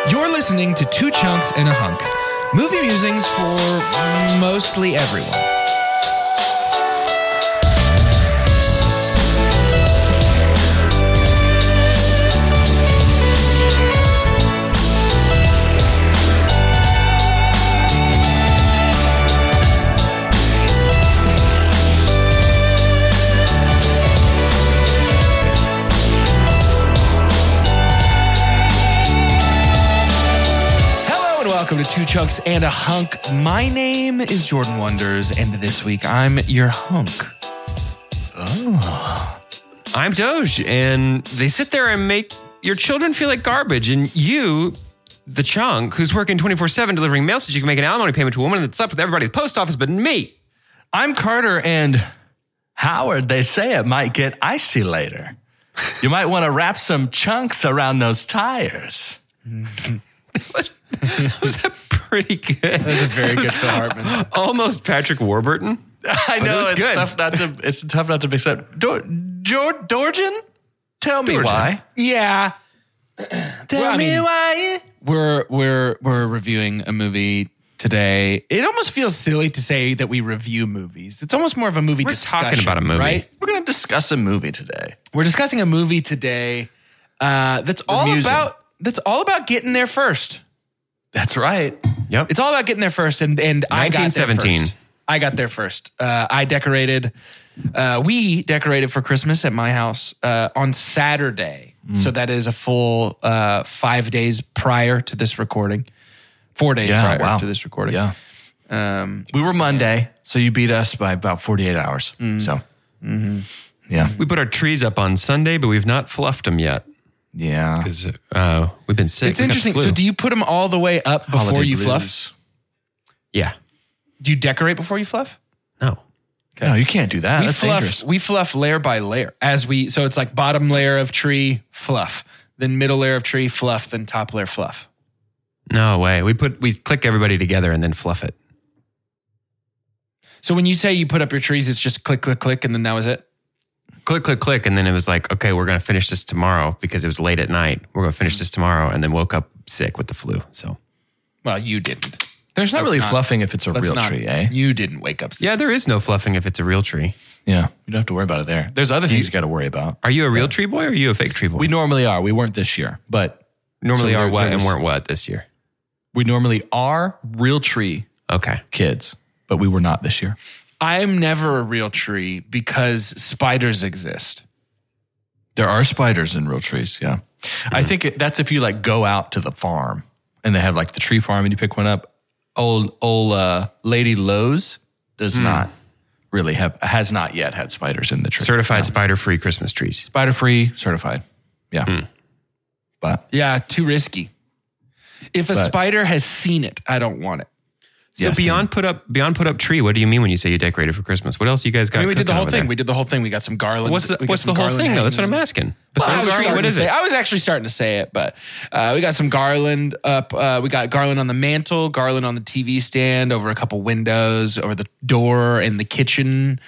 You're listening to Two Chunks and a Hunk. Movie musings for mostly everyone. Welcome to Two Chunks and a Hunk. My name is Jordan Wonders, and this week I'm your hunk. Oh. I'm Doge, and they sit there and make your children feel like garbage, and you, the chunk, who's working 24/7 delivering mail so you can make an alimony payment to a woman that slept with everybody at the post office but me. I'm Carter, and Howard, they say it might get icy later. You might want to wrap some chunks around those tires. Was that pretty good? That was a very good Phil Hartman. Almost Patrick Warburton. I know, it's good. It's tough not to mix up. Dorjan? Tell me why. Yeah. Tell me why. We're reviewing a movie today. It almost feels silly to say that we review movies. It's almost more of a movie discussion. We're talking about a movie. Right? We're going to discuss a movie today. We're discussing a movie today that's all about getting there first. That's right. Yep. It's all about getting there first, and I got there 1917. first. I got there first. We decorated for Christmas at my house on Saturday. So that is a full 5 days prior to this recording. 4 days prior to this recording. Yeah. We were Monday, so you beat us by about 48 hours. So, yeah. We put our trees up on Sunday, but we've not fluffed them yet. Yeah. Because we've been sick. It's interesting. So do you put them all the way up before Holiday you blues. fluff? Yeah. Do you decorate before you fluff? No. No, you can't do that. That's dangerous. We fluff layer by layer so it's like bottom layer of tree, fluff, then middle layer of tree, fluff, then top layer, fluff. No way. We click everybody together and then fluff it. So when you say you put up your trees, it's just click, click, click, and then that was it? Click, click, click. And then it was like, okay, we're going to finish this tomorrow because it was late at night. We're going to finish this tomorrow. And then woke up sick with the flu. So, Well, you didn't. There's not really fluffing if it's a real tree, eh? You didn't wake up sick. yeah, there is no fluffing if it's a real tree. Yeah. You don't have to worry about it there. There's other things you got to worry about. Are you a real tree boy or are you a fake tree boy? We normally are. We weren't this year, but normally so are what and there's- weren't what this year? We normally are real tree Okay. kids, but we were not this year. I'm never a real tree because spiders exist. There are spiders in real trees, yeah. I think that's if you like go out to the farm and they have like the tree farm and you pick one up. Old Lady Lowe's does not really has not yet had spiders in the tree. Certified spider-free Christmas trees. Spider free, certified. Yeah. But Yeah, too risky. If a spider has seen it, I don't want it. So beyond put up tree, what do you mean when you say you decorated for Christmas? What else you guys got? I mean, we did the cooking whole over thing. there? We did the whole thing. We got some garland. What's the whole thing though? That's what I'm asking. Besides garland, what is it? I was actually starting to say it, but we got some garland up. We got garland on the mantle, garland on the TV stand, over a couple windows, over the door in the kitchen.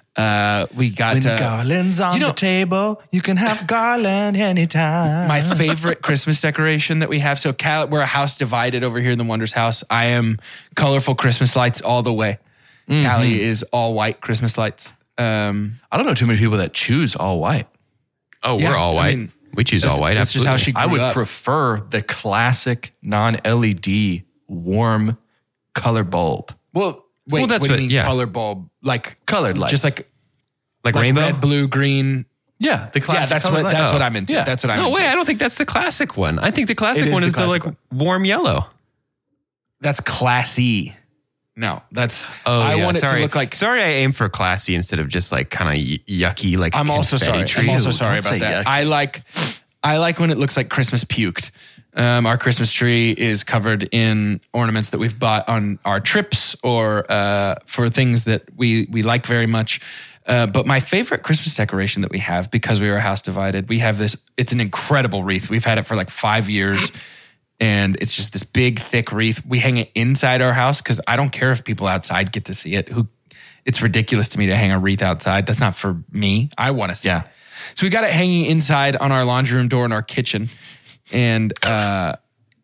We got when garland's on the table, you can have garland anytime. my favorite Christmas decoration that we have. So we're a house divided over here in the Wonders house. I am colorful Christmas lights all the way. Callie is all white Christmas lights. I don't know too many people that choose all white. Oh, Yeah, we're all white. I mean, we choose all white. That's just Absolutely. how she grew I would up. prefer the classic non-LED warm color bulb. Well, wait, Well, that's what do what- you mean yeah. color bulb? Like Colored lights. just like rainbow. red, blue, green. Yeah, the classic. Yeah, that's colored what light. that's what I'm into. Yeah. That's what I'm No into. way. I don't think that's the classic one. I think the classic It is one the is the classic like one. warm yellow. That's classy. No, that's Oh, I yeah, want it sorry. to look like. Sorry, I aim for classy instead of just like kind of yucky. Like I'm also confetti sorry. Tree. I'm also Ew, sorry don't about say that. yucky. I like when it looks like Christmas puked. Our Christmas tree is covered in ornaments that we've bought on our trips or for things that we like very much. But my favorite Christmas decoration that we have, because we were house divided, we have this. It's an incredible wreath. We've had it for like 5 years. And it's just this big, thick wreath. We hang it inside our house because I don't care if people outside get to see it. It's ridiculous to me to hang a wreath outside. That's not for me. I want to see it. So we got it hanging inside on our laundry room door in our kitchen. And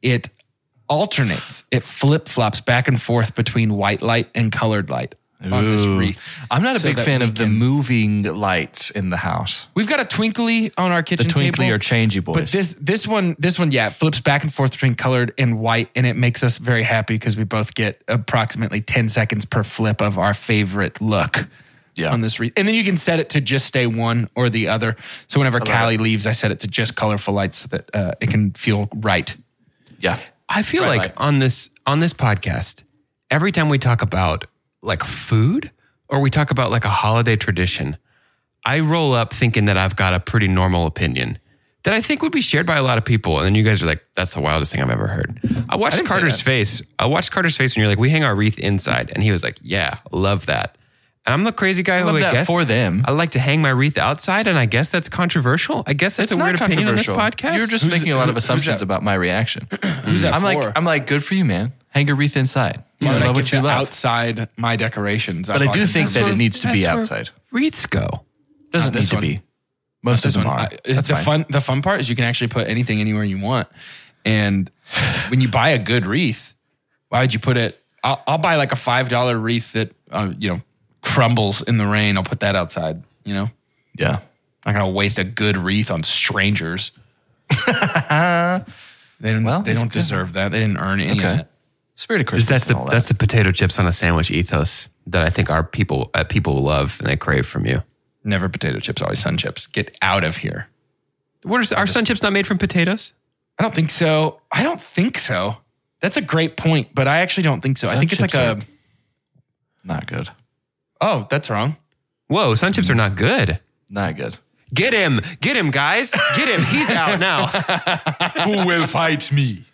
it alternates. It flip-flops back and forth between white light and colored light on this Ooh. wreath. I'm not a So big that fan we of the can- moving lights in the house. We've got a twinkly on our The kitchen twinkly table. or changey boys. But this one, yeah, it flips back and forth between colored and white, and it makes us very happy because we both get approximately 10 seconds per flip of our favorite look on this wreath. And then you can set it to just stay one or the other. So whenever Callie leaves, I set it to just colorful lights so that it can feel right. Yeah. I feel Right, like right. on this podcast, every time we talk about like food or we talk about like a holiday tradition, I roll up thinking that I've got a pretty normal opinion that I think would be shared by a lot of people. And then you guys are like, that's the wildest thing I've ever heard. I watched didn't say Carter's that. face. I watched Carter's face when you're like, we hang our wreath inside. And he was like, yeah, love that. And I'm the crazy guy who love I that guess for them. I like to hang my wreath outside. And I guess that's controversial. I guess that's It's a weird not opinion on this controversial. podcast. You're just making a lot of assumptions that? about my reaction. Who's that I'm for? like, good for you, man. Hang your wreath inside. You Why would I love give what you that love. outside my decorations. But I bought do them. think that it needs to be That's where outside. wreaths go. Doesn't need this to one. be. Most of This them one, are. That's fine. the fun part is you can actually put anything anywhere you want. And when you buy a good wreath, why would you put it? I'll buy like a $5 wreath that crumbles in the rain. I'll put that outside. Yeah. I'm not gonna waste a good wreath on strangers. They don't it's good. deserve that. They didn't earn any of Okay. that. Spirit of Christmas. That's the potato chips on a sandwich ethos that I think our people love and they crave from you. Never potato chips, always sun chips. Get out of here. What are sun chips not made from potatoes? I don't think so. That's a great point, but I actually don't think so. I Sun think it's like chips a. Not good. Oh, that's wrong. Whoa, sun chips are not good. Not good. Get him, guys. Get him. He's out now. Who will fight me?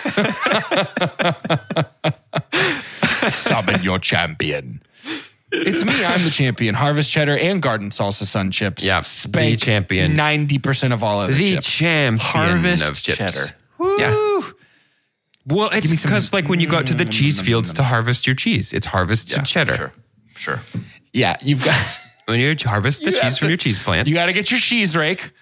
Summon your champion. It's me. I'm the champion. Harvest cheddar and garden salsa sun chips. Yeah, Spank the champion. 90% of all of The chips. champion Harvest of chips. cheddar. Yeah. Well, it's me some- because like when you go out to the cheese fields to harvest your cheese, it's harvested cheddar. Sure. Yeah, you've got. When you harvest the You cheese have from to- your cheese plants, You got to get your cheese rake.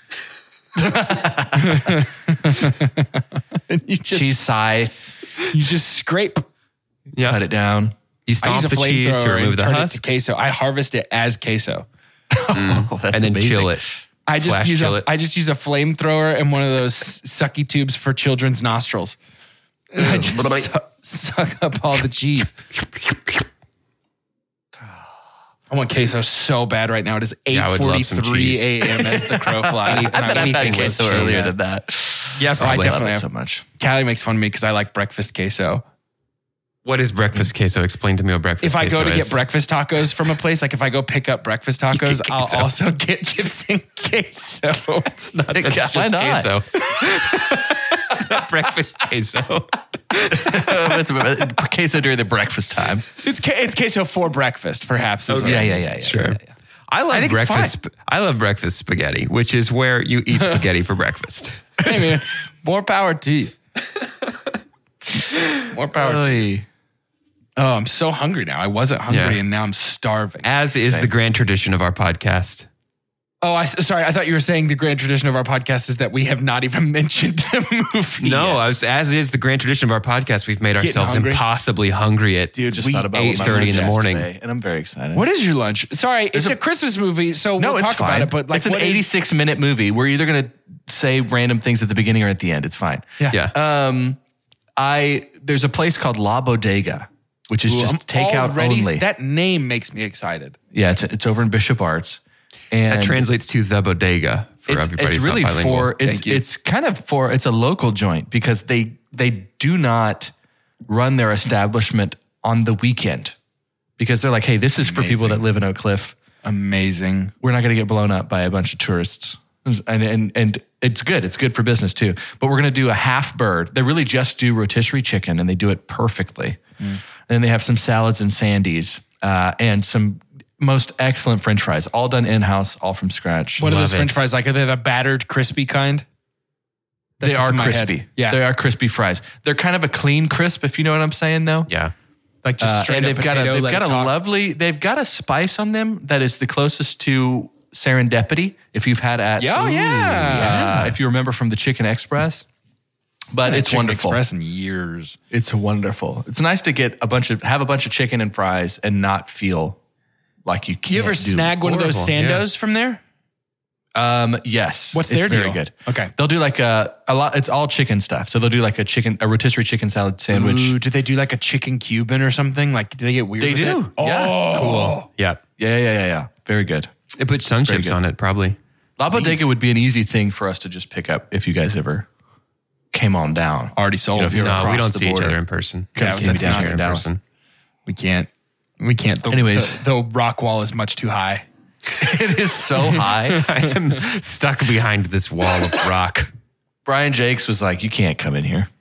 And you just, Cheese scythe. You just scrape. yeah. Cut it down. You I stomp use a the cheese to flamethrower remove and the turn husks, it to queso. I harvest it as queso. Oh, that's and then amazing. chill it. I just Flash use chill a it. I just use a flamethrower and one of those sucky tubes for children's nostrils. And I just suck up all the cheese. I want queso so bad right now. It is Yeah, I would love some 8:43 cheese. a.m. as the crow flies. and I've had anything queso with earlier cheese. than that. Yeah, I probably. I love definitely it have. so much. Callie makes fun of me because I like breakfast queso. What is breakfast queso? Explain to me what breakfast If I queso go to is. get breakfast tacos from a place, like if I go pick up breakfast tacos, get I'll queso. also get chips and queso. It's not That's Why just not? queso. It's not breakfast queso. It's queso during the breakfast time. It's queso for breakfast, perhaps. is what I mean. Yeah. Sure. yeah. I love think it's breakfast. I love breakfast spaghetti, which is where you eat spaghetti for breakfast. Hey man, more power to you. More power to you. Oy. Oh, I'm so hungry now. I wasn't hungry Yeah. and now I'm starving. As is the grand tradition of our podcast. Oh, sorry. I thought you were saying the grand tradition of our podcast is that we have not even mentioned the movie. No, yet. as is the grand tradition of our podcast, we've made ourselves hungry? impossibly hungry at Just thought about what my 8:30 in lunch the is morning. today, and I'm very excited. What is your lunch? Sorry, it's a Christmas movie, so No, we'll it's talk fine. about it. But like, it's an what is- 86-minute movie. We're either going to say random things at the beginning or at the end. It's fine. Yeah. There's a place called La Bodega, which is just takeout only. That name makes me excited. Yeah, it's over in Bishop Arts. And that translates to the bodega for everybody it's who's really not bilingual. for Thank you. it's kind of for it's a local joint because they do not run their establishment on the weekend because they're like, hey, this is for people that live in Oak Cliff. Amazing. We're not going to get blown up by a bunch of tourists. And it's good. It's good for business too. But we're going to do a half bird. They really just do rotisserie chicken and they do it perfectly. And then they have some salads and sandies and some most excellent French fries, all done in-house, all from scratch. What are Love those it. French fries like? Are they the battered, crispy kind? They That's are in my crispy. head. Yeah. They are crispy fries. They're kind of a clean crisp, if you know what I'm saying, though. Yeah. Like just straight And up they've got potato. a let it talk? they've got a spice on them that is the closest to serendipity. If you've had at Yeah, yeah. if you remember from the Chicken Express, But it's Chicken wonderful. Express in years. It's wonderful. It's nice to get have a bunch of chicken and fries and not feel like you can't. You ever do snag one of those horrible, Sandos from there? Yes. What's their it's very deal? good. Okay. They'll do like a lot. It's all chicken stuff. So they'll do like a rotisserie chicken salad sandwich. Ooh, do they do like a chicken Cuban or something? Like, do they get weird? They with do. It? Oh, Yeah. Cool. Yeah. Yeah. Very good. They put sun chips good. on it, probably. La Bodega would be an easy thing for us to just pick up if you guys ever came on down. Already sold. You know, if you're No, we across don't the see each border. other in person. Yeah, Come see me that's down not here in in Dallas. person. We can't. Anyways. the rock wall is much too high. It is so high. I am stuck behind this wall of rock. Brian Jakes was like, "You can't come in here."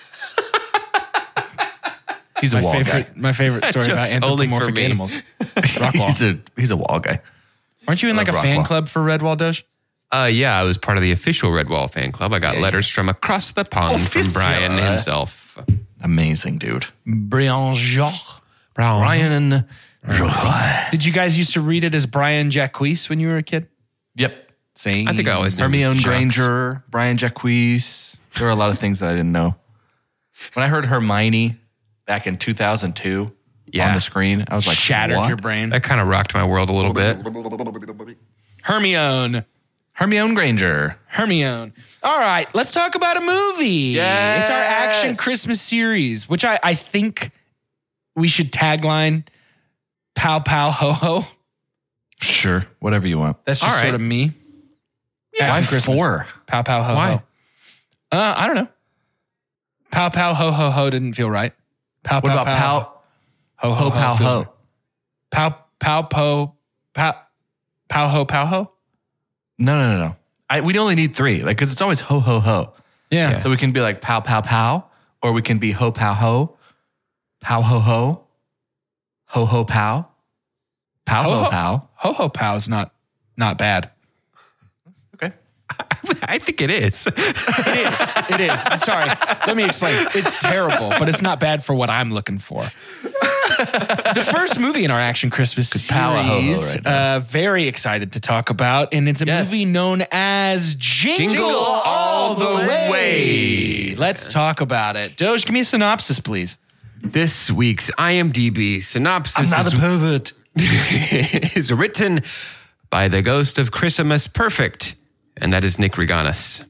He's a wall guy. My favorite story about Joke's only for anthropomorphic me. animals. Rock wall. He's a wall guy. Aren't you in like a rock fan wall. club for Redwall Doge? Yeah, I was part of the official Redwall fan club. I got letters from across the pond from Official. Brian himself. Amazing dude. Brian Jacques. Brian. Did you guys used to read it as Brian Jacques when you were a kid? Yep. Saying I think I always knew Hermione Jacques. Granger, Brian Jacques. There were a lot of things that I didn't know. When I heard Hermione back in 2002 on the screen, I was like, shattered what? your brain. That kind of rocked my world a little bit. Hermione. Hermione Granger. Hermione. All right, let's talk about a movie. Yes. It's our action Christmas series, which I think we should tagline Pow Pow Ho Ho. Sure. Whatever you want. That's just All right. sort of me. Why Action Christmas. 4? Pow Pow Ho Why? Ho. I don't know. Pow Pow Ho Ho Ho didn't feel right. Pow What Pow about Pow Pow? Ho Ho Pow feels Ho? right. Pow Pow Po Pow Pow Ho Pow Ho? No. We only need 3, like, because it's always ho ho ho. Yeah. So we can be like pow pow pow, or we can be ho pow ho, pow ho ho, ho ho pow, pow ho pow. Ho Ho Pow's not bad. Okay. I think it is. It is. I'm sorry. Let me explain. It's terrible, but it's not bad for what I'm looking for. The first movie in our Action Christmas power ho-ho series, right now. very excited to talk about, and it's a Yes. movie known as Jingle All the Way. Let's talk about it. Doge, give me a synopsis, please. This week's IMDb synopsis pervert. is written by the ghost of Christmas Perfect, and that is Nick Reganis.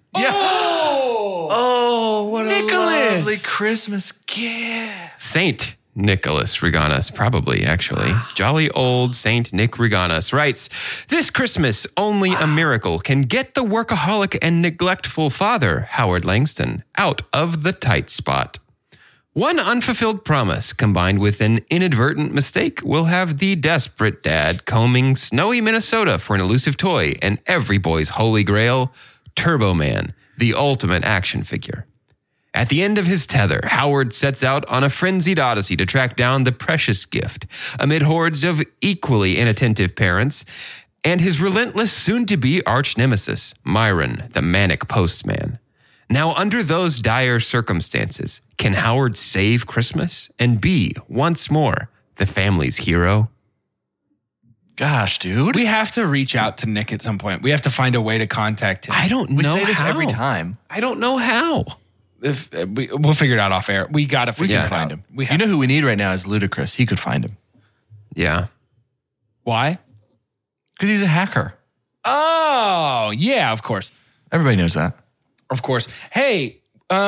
Oh, what Nicholas. a lovely Christmas gift. Saint Nicholas Reganis, probably, actually. Jolly old Saint Nick Reganis writes, "This Christmas, only a miracle can get the workaholic and neglectful father, Howard Langston, out of the tight spot. One unfulfilled promise combined with an inadvertent mistake will have the desperate dad combing snowy Minnesota for an elusive toy and every boy's holy grail, Turbo Man, the ultimate action figure. At the end of his tether, Howard sets out on a frenzied odyssey to track down the precious gift amid hordes of equally inattentive parents and his relentless soon-to-be arch-nemesis, Myron, the manic postman. Now, under those dire circumstances, can Howard save Christmas and be, once more, the family's hero?" Gosh, dude. We have to reach out to Nick at some point. We have to find a way to contact him. I don't We know say this how. every time. I don't know how. We'll figure it out off air. We got to figure We it can out. find him. We have You know who we need right now is Ludacris. He could find him. Yeah. why? Because he's a hacker. Oh, yeah, of course. Everybody knows that. Of course. Hey,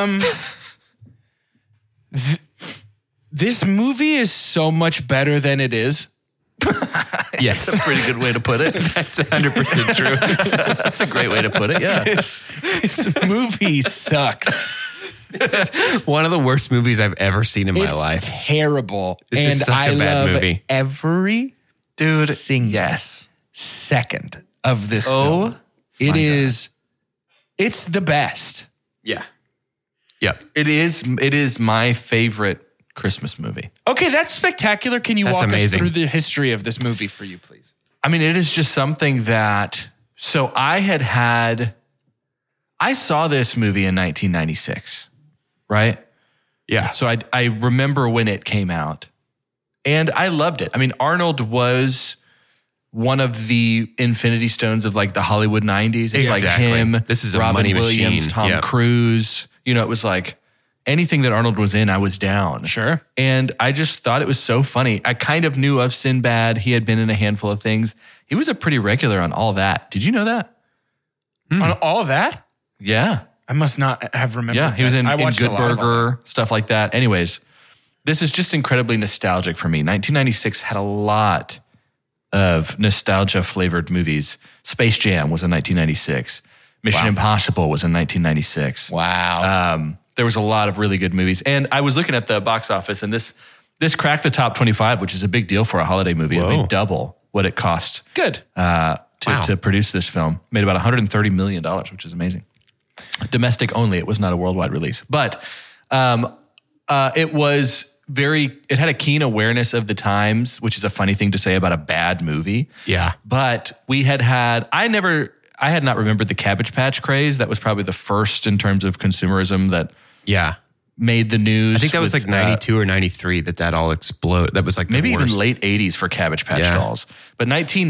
this movie is so much better than it is. Yes. Pretty good way to put it. That's 100% true. That's a great way to put it. Yeah. This movie sucks. One of the worst movies I've ever seen in my It's life. terrible. This and is such a I bad love movie. every Dude, single second of this Oh, film. It is, it's the best. Yeah. Yep. It is my favorite Christmas movie. Okay, that's spectacular. Can you That's walk amazing. us through the history of this movie for you, please? I mean, it is just something that, so I saw this movie in 1996, right? Yeah. So I remember when it came out and I loved it. I mean, Arnold was one of the Infinity Stones of like the Hollywood 90s. It's like Exactly. him, This is a Robin money Williams, machine. Tom Yep. Cruise, it was like anything that Arnold was in, I was down. Sure. And I just thought it was so funny. I kind of knew of Sinbad. He had been in a handful of things. He was a pretty regular on all that. Did you know that? On all of that? Yeah. I must not have remembered. Yeah, he was in watched Good a lot of all Burger, stuff like that. Anyways, this is just incredibly nostalgic for me. 1996 had a lot of nostalgia-flavored movies. Space Jam was in 1996. Mission Impossible was in 1996. Wow. There was a lot of really good movies. And I was looking at the box office, and this cracked the top 25, which is a big deal for a holiday movie. It made double what it cost Good. to produce this film. Made about $130 million, which is amazing. Domestic only. It was not a worldwide release. But it was it had a keen awareness of the times, which is a funny thing to say about a bad movie. Yeah. But I had not remembered the Cabbage Patch craze. That was probably the first in terms of consumerism that made the news. I think that was like 92 or 93 that all exploded. That was like maybe the worst. even late 80s for Cabbage Patch dolls. But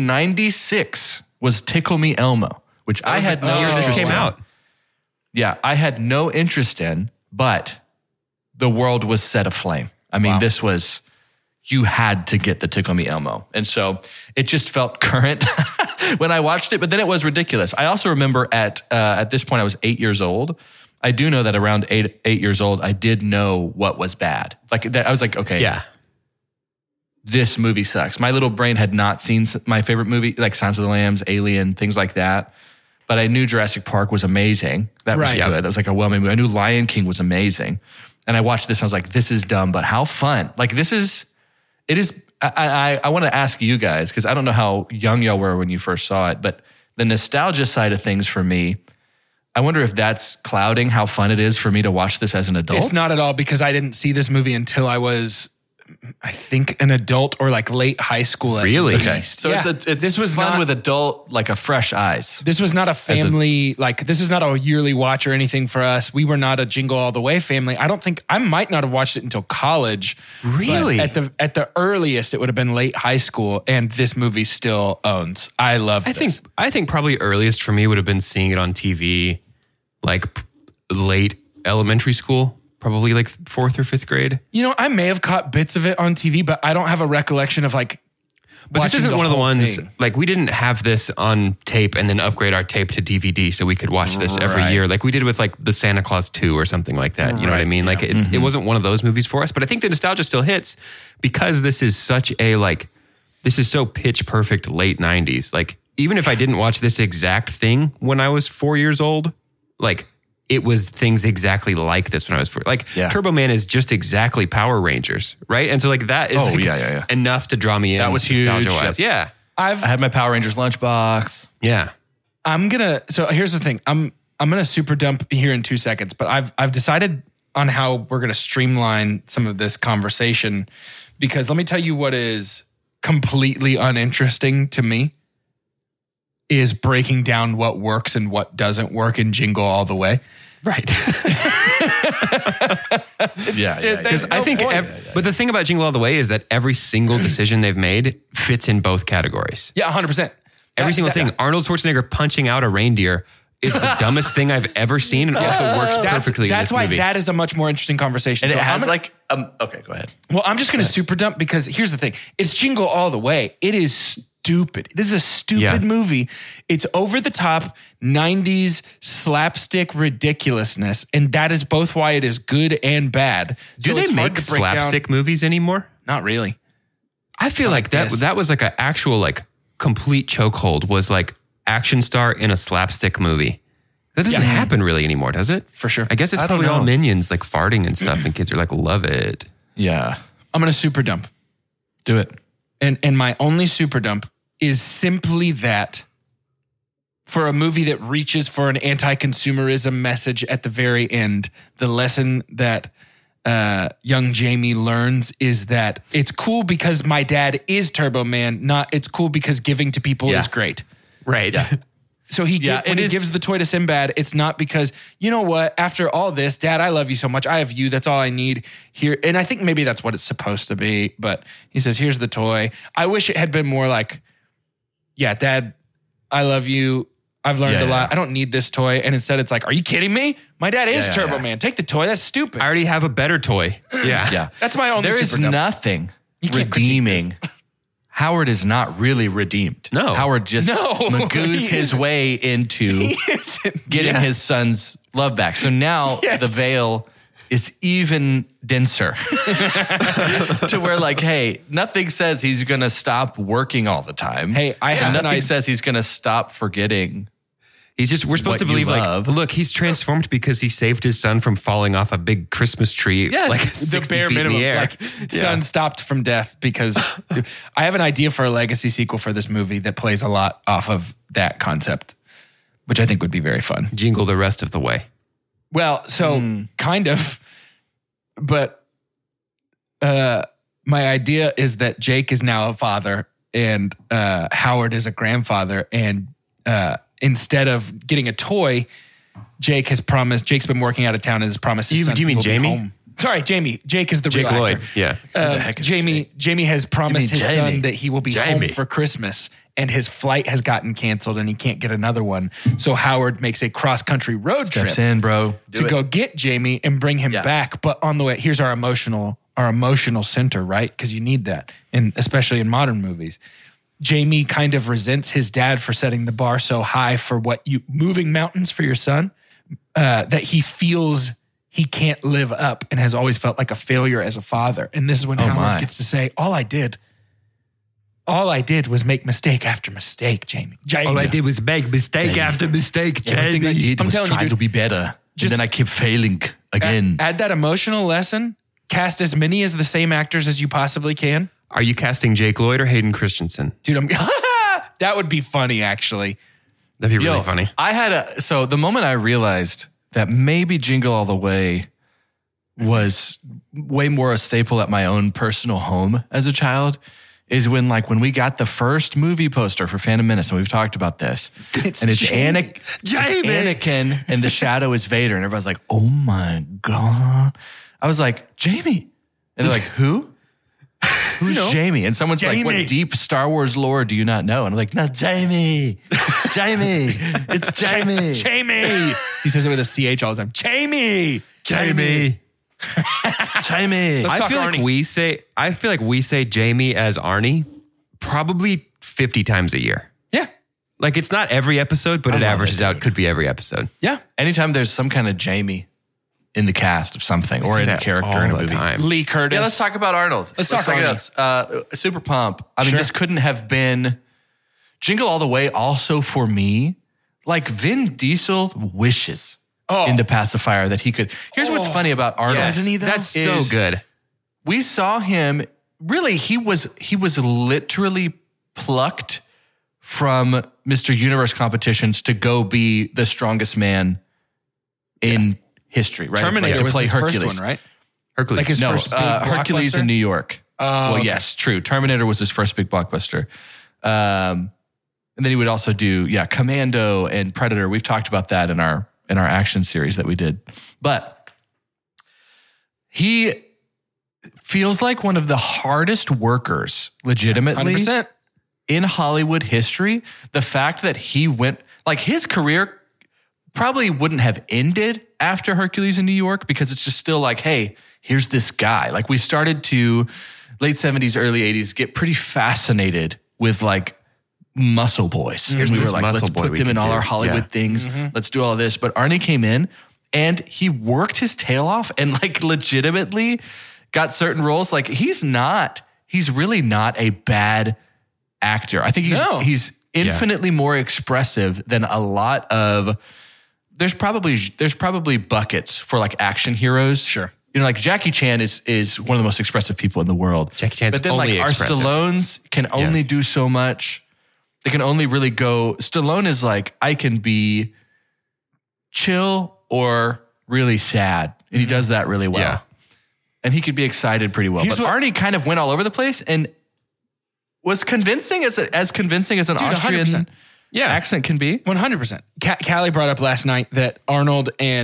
1996 was Tickle Me Elmo, which I had no year this interest came in. out. Yeah, I had no interest in, but the world was set aflame. I mean, this was, you had to get the Tickle Me Elmo. And so it just felt current when I watched it, but then it was ridiculous. I also remember at this point, I was 8 years old. I do know that around eight years old, I did know what was bad. Like that, I was like, okay, this movie sucks. My little brain had not seen my favorite movie, like Silence of the Lambs, Alien, things like that. But I knew Jurassic Park was amazing. That was good. That was like a well-made movie. I knew Lion King was amazing. And I watched this and I was like, this is dumb, but how fun. Like it is, I want to ask you guys, because I don't know how young y'all were when you first saw it, but the nostalgia side of things for me, I wonder if that's clouding how fun it is for me to watch this as an adult. It's not at all, because I didn't see this movie until I was, I think, an adult or like late high school. Really? Okay. So this was fun with adult, like a fresh eyes. This was not a family, this is not a yearly watch or anything for us. We were not a Jingle All the Way family. I might not have watched it until college. Really? But at the earliest, it would have been late high school, and this movie still owns. I love this. I think probably earliest for me would have been seeing it on TV, like late elementary school. Probably like 4th or 5th grade. I may have caught bits of it on TV, but I don't have a recollection of like. But this isn't one of the ones, thing. like we didn't have this on tape and then upgrade our tape to DVD so we could watch this every year. Like we did with like the Santa Claus 2 or something like that. You know what I mean? Like it wasn't one of those movies for us, but I think the nostalgia still hits because this is such a this is so pitch perfect late 90s. Like even if I didn't watch this exact thing when I was 4 years old, like it was things exactly like this when I was 4. Like Turbo Man is just exactly Power Rangers, right? And so like that is enough to draw me in. That was huge. Nostalgia-wise. Yeah. I had my Power Rangers lunchbox. Yeah. So here's the thing. I'm gonna super dump here in 2 seconds, but I've decided on how we're gonna streamline some of this conversation, because let me tell you what is completely uninteresting to me is breaking down what works and what doesn't work in Jingle All the Way. Right. Because I think, but the thing about Jingle All the Way is that every single decision they've made fits in both categories. Yeah, 100%. Every single thing. Arnold Schwarzenegger punching out a reindeer is the dumbest thing I've ever seen, and also works perfectly in this movie. That's why that is a much more interesting conversation. And it has okay, go ahead. Well, I'm just going to super dump, because here's the thing. It's Jingle All the Way. It is stupid. This is a stupid movie. It's over the top 90s slapstick ridiculousness, and that is both why it is good and bad. Do they make slapstick movies anymore? Not really. I feel like that was like an actual like complete chokehold, was like action star in a slapstick movie. That doesn't happen really anymore, does it? For sure. I guess it's probably all Minions like farting and stuff, and kids are like, love it. Yeah. I'm going to super dump. Do it. And my only super dump is simply that for a movie that reaches for an anti-consumerism message at the very end, the lesson that young Jamie learns is that it's cool because my dad is Turbo Man, not it's cool because giving to people is great. Right. Yeah. So when he gives the toy to Sinbad, it's not because, you know what, after all this, Dad, I love you so much. I have you. That's all I need here. And I think maybe that's what it's supposed to be. But he says, here's the toy. I wish it had been more like, yeah, Dad, I love you. I've learned Yeah, a lot. yeah. I don't need this toy. And instead it's like, are you kidding me? My dad is Yeah, Turbo yeah. Man. Take the toy. That's stupid. I already have a better toy. Yeah. Yeah. That's my only There is super dumb. nothing can't critique redeeming. Howard is not really redeemed. No. Howard just No, magoos he his way into getting his son's love back. So now Yes. the veil is even denser to where like, hey, nothing says he's going to stop working all the time. Hey, I have an nothing idea. says he's going to stop forgetting. We're supposed What to believe you like, love. look, he's transformed because he saved his son from falling off a big Christmas tree. Yes, like the 60 bare feet minimum. in the air. Like, son stopped from death because I have an idea for a legacy sequel for this movie that plays a lot off of that concept, which I think would be very fun. Jingle the rest of the way. Well, so kind of, but my idea is that Jake is now a father and Howard is a grandfather, and instead of getting a toy, Jake's been working out of town and has promised his son do you he mean will be Jamie? home. Sorry, Jamie. Jake is the Jake real Lloyd. actor. Yeah. heck is Jamie has promised his Jamie? son that he will be Jamie. home for Christmas, and his flight has gotten canceled and he can't get another one. So Howard makes a cross-country road Steps trip in, bro. to go get Jamie and bring him Yeah. back. But on the way, here's our emotional center, right? Because you need that, and especially in modern movies. Jamie kind of resents his dad for setting the bar so high for moving mountains for your son, that he feels he can't live up and has always felt like a failure as a father. And this is when Howard my. gets to say, all I did was make mistake after mistake, Jamie. All I did was make mistake after mistake, Everything I Jamie. did I'm was telling you, try dude, to be better. just- And then I kept failing again. Add that emotional lesson, cast as many as the same actors as you possibly can. Are you casting Jake Lloyd or Hayden Christensen? Dude, that would be funny, actually. That'd be really Yo, funny. So the moment I realized that maybe Jingle All the Way was way more a staple at my own personal home as a child is when we got the first movie poster for Phantom Menace, and we've talked about this. It's and it's Jamie. Anakin and the shadow is Vader, and everybody's like, oh my God. I was like, Jamie. And they're like, who? Who's Jamie? And someone's like, Jamie. what deep Star Wars lore do you not know? And I'm like, no, Jamie. Jamie. It's Jamie. Jamie. He says it with a CH all the time. Jamie. Jamie. Jamie. Let's I talk feel Arnie. like we say Jamie as Arnie probably 50 times a year. Yeah. Like it's not every episode, but it love averages it, out. dude. Could be every episode. Yeah. Anytime there's some kind of Jamie in the cast of something or See in a that character all in a the movie. time. Lee Curtis. Yeah, let's talk about Arnold. Let's talk Arnold. Super Pump. I mean, Sure. this couldn't have been Jingle All the Way also for me. Like Vin Diesel wishes into Pacifier that he could. Here's what's funny about Arnold. Yes. Isn't he, though? That's so Is- good. We saw him really, he was literally plucked from Mr. Universe competitions to go be the strongest man in history, right? Terminator to was play his Hercules. first one, right? Hercules. Like his No, first big Hercules blockbuster? in New York. Oh, well, okay. yes, true. Terminator was his first big blockbuster. And then he would also do, Commando and Predator. We've talked about that in our action series that we did. But he feels like one of the hardest workers, legitimately, 100%. in Hollywood history. The fact that he went, like his career probably wouldn't have ended after Hercules in New York because it's just still like, hey, here's this guy. Like we started to late 70s, early 80s get pretty fascinated with like muscle boys. Here's And we this were like, muscle let's boy put we them can in all do. our Hollywood Yeah. things. Let's do all this. But Arnie came in and he worked his tail off and like legitimately got certain roles. Like he's really not a bad actor. I think he's infinitely more expressive than a lot of, there's probably buckets for like action heroes. Sure. You know, like Jackie Chan is one of the most expressive people in the world. Jackie Chan's but then only like expressive. our Stallones can only do so much. They can only really go. Stallone is like, I can be chill or really sad. And he does that really well. Yeah. And he could be excited pretty well. Here's But what- Arnie kind of went all over the place and was convincing as convincing as an Dude, Austrian 100%. accent can be. 100%. Callie brought up last night that Arnold and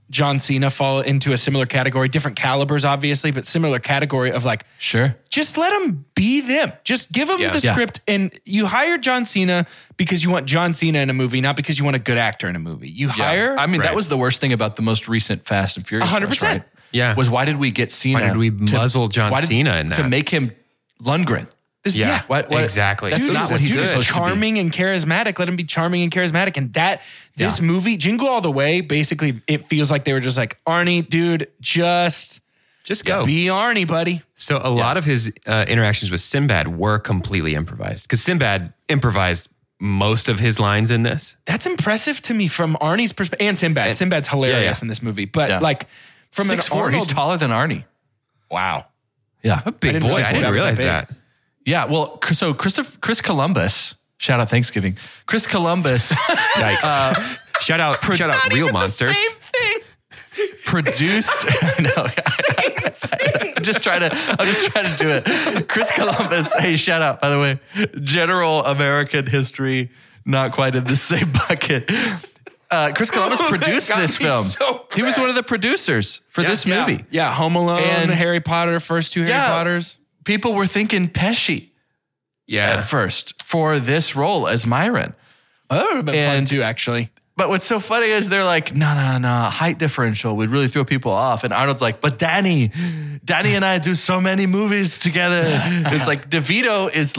John Cena fall into a similar category, different calibers, obviously, but similar category of like, Sure. just let them be them. Just give them the Yeah. script. And you hire John Cena because you want John Cena in a movie, not because you want a good actor in a movie. You hire. I mean, Right. that was the worst thing about the most recent Fast and Furious. 100%. Right? Yeah. Was why did we get Cena? Why did we muzzle John Cena in that? To make him Lundgren. Yeah, What- exactly. That's Dude, not what he's dude is supposed to be. charming and charismatic. Let him be charming and charismatic. And this movie, Jingle All the Way, basically, it feels like they were just like, Arnie, dude, just go. be Arnie, buddy. So a lot of his interactions with Sinbad were completely improvised because Sinbad improvised most of his lines in this. That's impressive to me from Arnie's perspective. And Sinbad. Sinbad's hilarious in this movie. But Yeah. like, from 6'4", he's taller than Arnie. Wow. Yeah. Big didn't boy. realize I didn't that was realize that that. Yeah. Well, so Chris Columbus, shout out Thanksgiving. Chris Columbus Yikes. Shout out Real Monsters. produced. I know. I'm just trying to do it. Chris Columbus. Hey, shout out, by the way. General American history, not quite in the same bucket. Chris Columbus produced got this me film. so He was one of the producers for this movie. Yeah, Home Alone, And- Harry Potter, first two Harry Potters. People were thinking Pesci at first for this role as Myron. Oh, that would have been fun And- too, actually. But what's so funny is they're like, no, height differential would really throw people off. And Arnold's like, but Danny and I do so many movies together. It's like DeVito is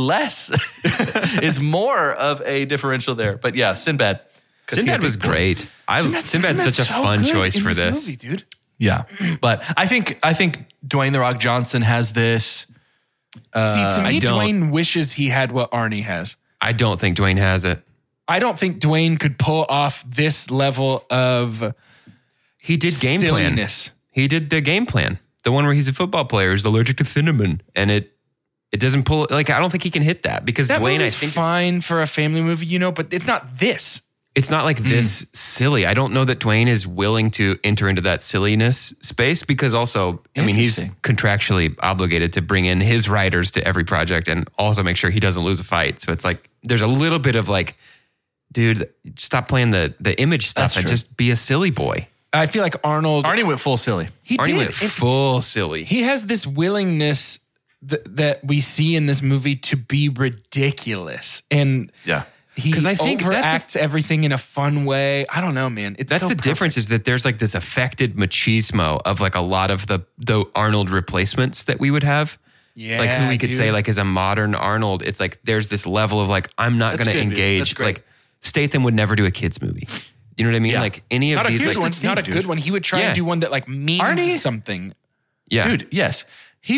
is more of a differential there. But yeah, Sinbad. Sinbad was great. Sinbad's such a so fun good choice in for this. movie, dude. Yeah. But I think Dwayne The Rock Johnson has this. See, to me, don't- Dwayne wishes he had what Arnie has. I don't think Dwayne has it. I don't think Dwayne could pull off this level of He did game silliness. plan. He did the game plan. The one where he's a football player who's allergic to cinnamon, and it doesn't pull. Like I don't think he can hit that because That Dwayne, I movie's think, fine for a family movie, but it's not this. it's not like this silly. I don't know that Dwayne is willing to enter into that silliness space because also, I mean, he's Interesting. contractually obligated to bring in his writers to every project and also make sure he doesn't lose a fight. So it's like there's a little bit of like, dude, stop playing the image stuff That's and true. just be a silly boy. I feel like Arnie went full silly. he Arnie did. went And full silly. he has this willingness that we see in this movie to be ridiculous. And Yeah. he 'Cause I think overacts everything in a fun way. I don't know, man. It's That's so the perfect. difference is that there's like this affected machismo of like a lot of the Arnold replacements that we would have. Yeah, like who we could dude. say like is a modern Arnold. It's like there's this level of like I'm not That's going to good, dude. That's engage. great. Like Statham would never do a kids movie. You know what I mean? Yeah. Like any of Not a these good like one. Not a dude. good one. He would try Yeah. and do one that like means Arnie- something. yeah. Dude, yes. He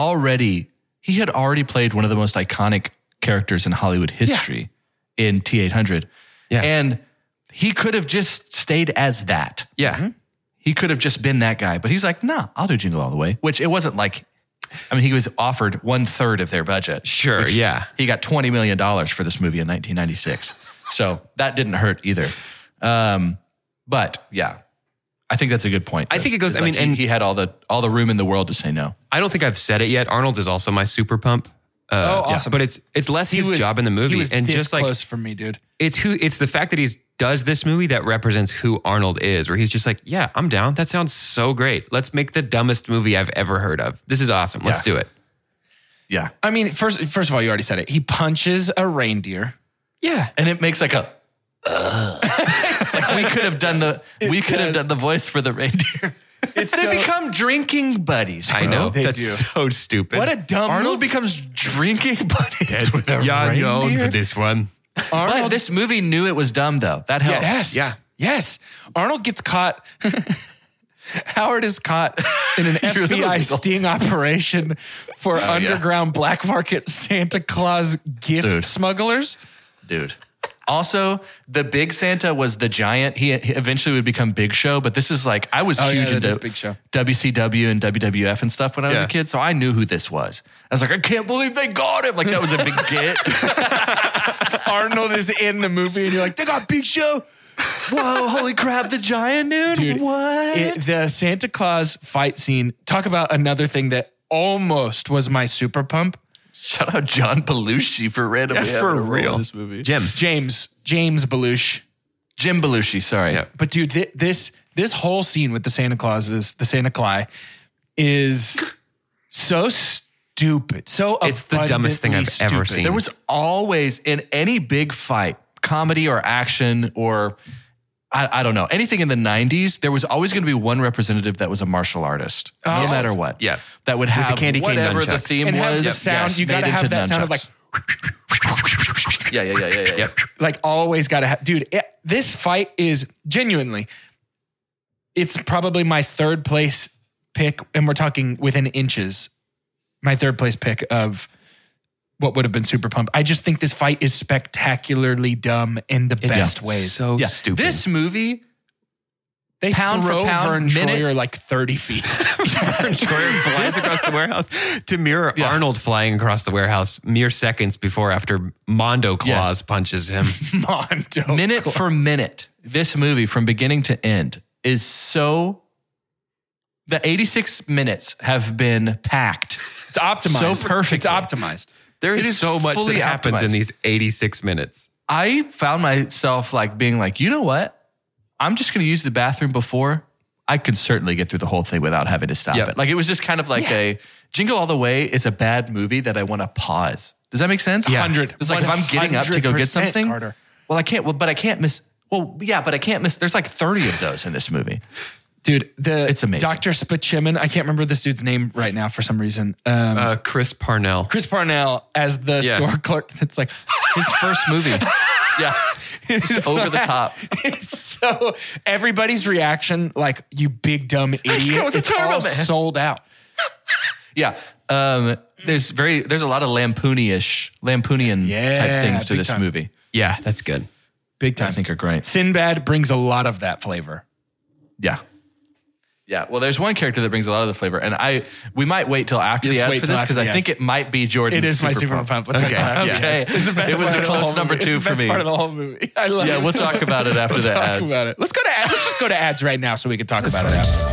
had already played one of the most iconic characters in Hollywood history in T-800. Yeah. And he could have just stayed as that. Yeah. He could have just been that guy. But he's like, no, I'll do Jingle All the Way. Which it wasn't like, I mean, he was offered 1/3 of their budget. Sure, which yeah. He got $20 million for this movie in 1996. So that didn't hurt either. But yeah, I think that's a good point. I think it goes- It's I mean, he- and- he had all the room in the world to say no. I don't think I've said it yet. Arnold is also my super pump. Awesome. But it's less his job in the movie He was and this just like close for me, dude. it's the fact that he does this movie that represents who Arnold is, where he's just like, yeah, I'm down. That sounds so great. Let's make the dumbest movie I've ever heard of. This is awesome. Let's Yeah. do it. Yeah. I mean, first of all, you already said it. He punches a reindeer. Yeah. And it makes like a It's like we could have done the voice for the reindeer. They become drinking buddies. I know. They That's do. so stupid. What a dumb Arnold movie. becomes drinking buddies with a You're on your own reindeer. for this one. But this movie knew it was dumb though. That helps. Yes. Yeah. Yes. Arnold gets caught. Howard is caught in an FBI sting operation for underground black market Santa Claus gift Dude. smugglers. Dude. Also, the big Santa was the giant. He eventually would become Big Show, but this is like I was Oh, yeah, huge that is into Big Show. WCW and WWF and stuff when I was Yeah. a kid, so I knew who this was. I was like, I can't believe they got him. Like that was a big get. Arnold is in the movie, and you're like, they got Big Show. Whoa, holy crap, the giant dude. Dude, What? The Santa Claus fight scene. Talk about another thing that almost was my super pump. Shout out John Belushi for randomly Yeah, having for a role real. in this movie. Jim. James Belushi. Jim Belushi, sorry. Yeah. But dude, this This whole scene with the Santa Claus is so stupid. So It's the dumbest thing I've ever seen. There was always, in any big fight, comedy or action or I don't know, anything in the 90s, there was always going to be one representative that was a martial artist, no matter what. Yeah. That would have the candy cane whatever the nunchucks. theme and have was. the sound. yes, You got to made have into that sound of like, nunchucks. Yeah. like always got to have, dude, this fight is genuinely, it's probably my third place pick. And we're talking within inches, my third place pick of what would have been Super Pumped. I just think this fight is spectacularly dumb in the best ways. So stupid. This movie, They pound for throw pound, Vern minute- Troyer like 30 feet. Vern Troyer flies across the warehouse to mirror Arnold flying across the warehouse mere seconds before after Mondo Claus punches him. Mondo. minute for minute, this movie from beginning to end is so... The 86 minutes have been packed. It's optimized. So perfect. It's optimized. There It is is so much that fully happens in optimized. these 86 minutes. I found myself like being like, you know what? I'm just going to use the bathroom before. I could certainly get through the whole thing without having to stop Yep. it. Like it was just kind of like a Jingle All the Way is a bad movie that I want to pause. Does that make sense? Yeah. 100. It's like if I'm getting up to go get 100%, something, Carter. well, I can't. Well, but I can't miss. Well, yeah, but I can't miss. There's like 30 of those in this movie. Dude, It's amazing. Dr. Spachimin, I can't remember this dude's name right now for some reason. Chris Parnell. Chris Parnell as the Yeah. store clerk. It's like, His first movie. Yeah. Just over the top. It's so everybody's reaction, like, you big dumb idiot. what's the It's terrible all man. sold out. Yeah. There's a lot of Lampoonian Yeah, type things to big this time. movie. Yeah, that's good. Big time. I think are great. Sinbad brings a lot of that flavor. Yeah. Yeah. Well, there's one character that brings a lot of the flavor, and we might wait till after the Let's ads wait for till this after because the I think ads. it might be Jordan's It is my Super Pump. Let's Okay. talk about it. Okay. It's the best It was part a of the close whole number movie. two It's the for best me. part of the whole movie. I love Yeah, it. we'll talk about it after the Talk ads. about it. Let's go to ads. Let's just go to ads right now so we can talk about it after.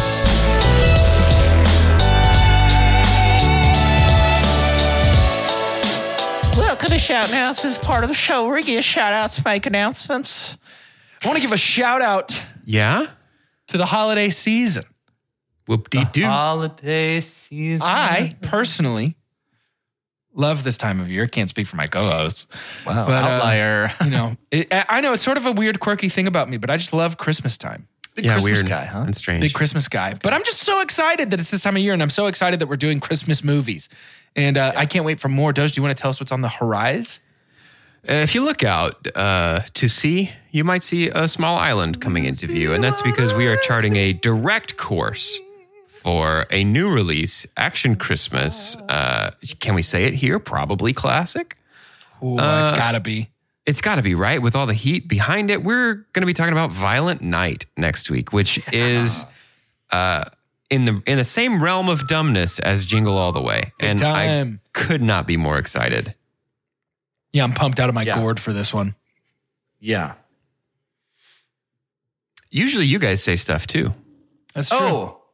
Welcome to Shout Announcements, part of the show where we give shout outs, make announcements. I want to give a shout out Yeah? to the holiday season. Whoop-dee-doo. Holiday season. I personally love this time of year. Can't speak for my co-host. Wow, But, outlier. You know, I know it's sort of a weird, quirky thing about me, but I just love Christmas time. Big Yeah, Christmas weird. guy, huh? That's strange. Big Christmas guy. But I'm just so excited that it's this time of year, and I'm so excited that we're doing Christmas movies. And I can't wait for more. Doge, do you want to tell us what's on the horizon? If you look out to sea, you might see a small island coming into view. And that's because we are charting a direct course for a new release, Action Christmas. Can we say it here? Probably classic. Ooh, it's gotta be. It's got to be, right? With all the heat behind it, we're going to be talking about Violent Night next week, which is in the same realm of dumbness as Jingle All the Way. And time. I could not be more excited. Yeah, I'm pumped out of my Yeah. gourd for this one. Yeah. Usually you guys say stuff too. That's true.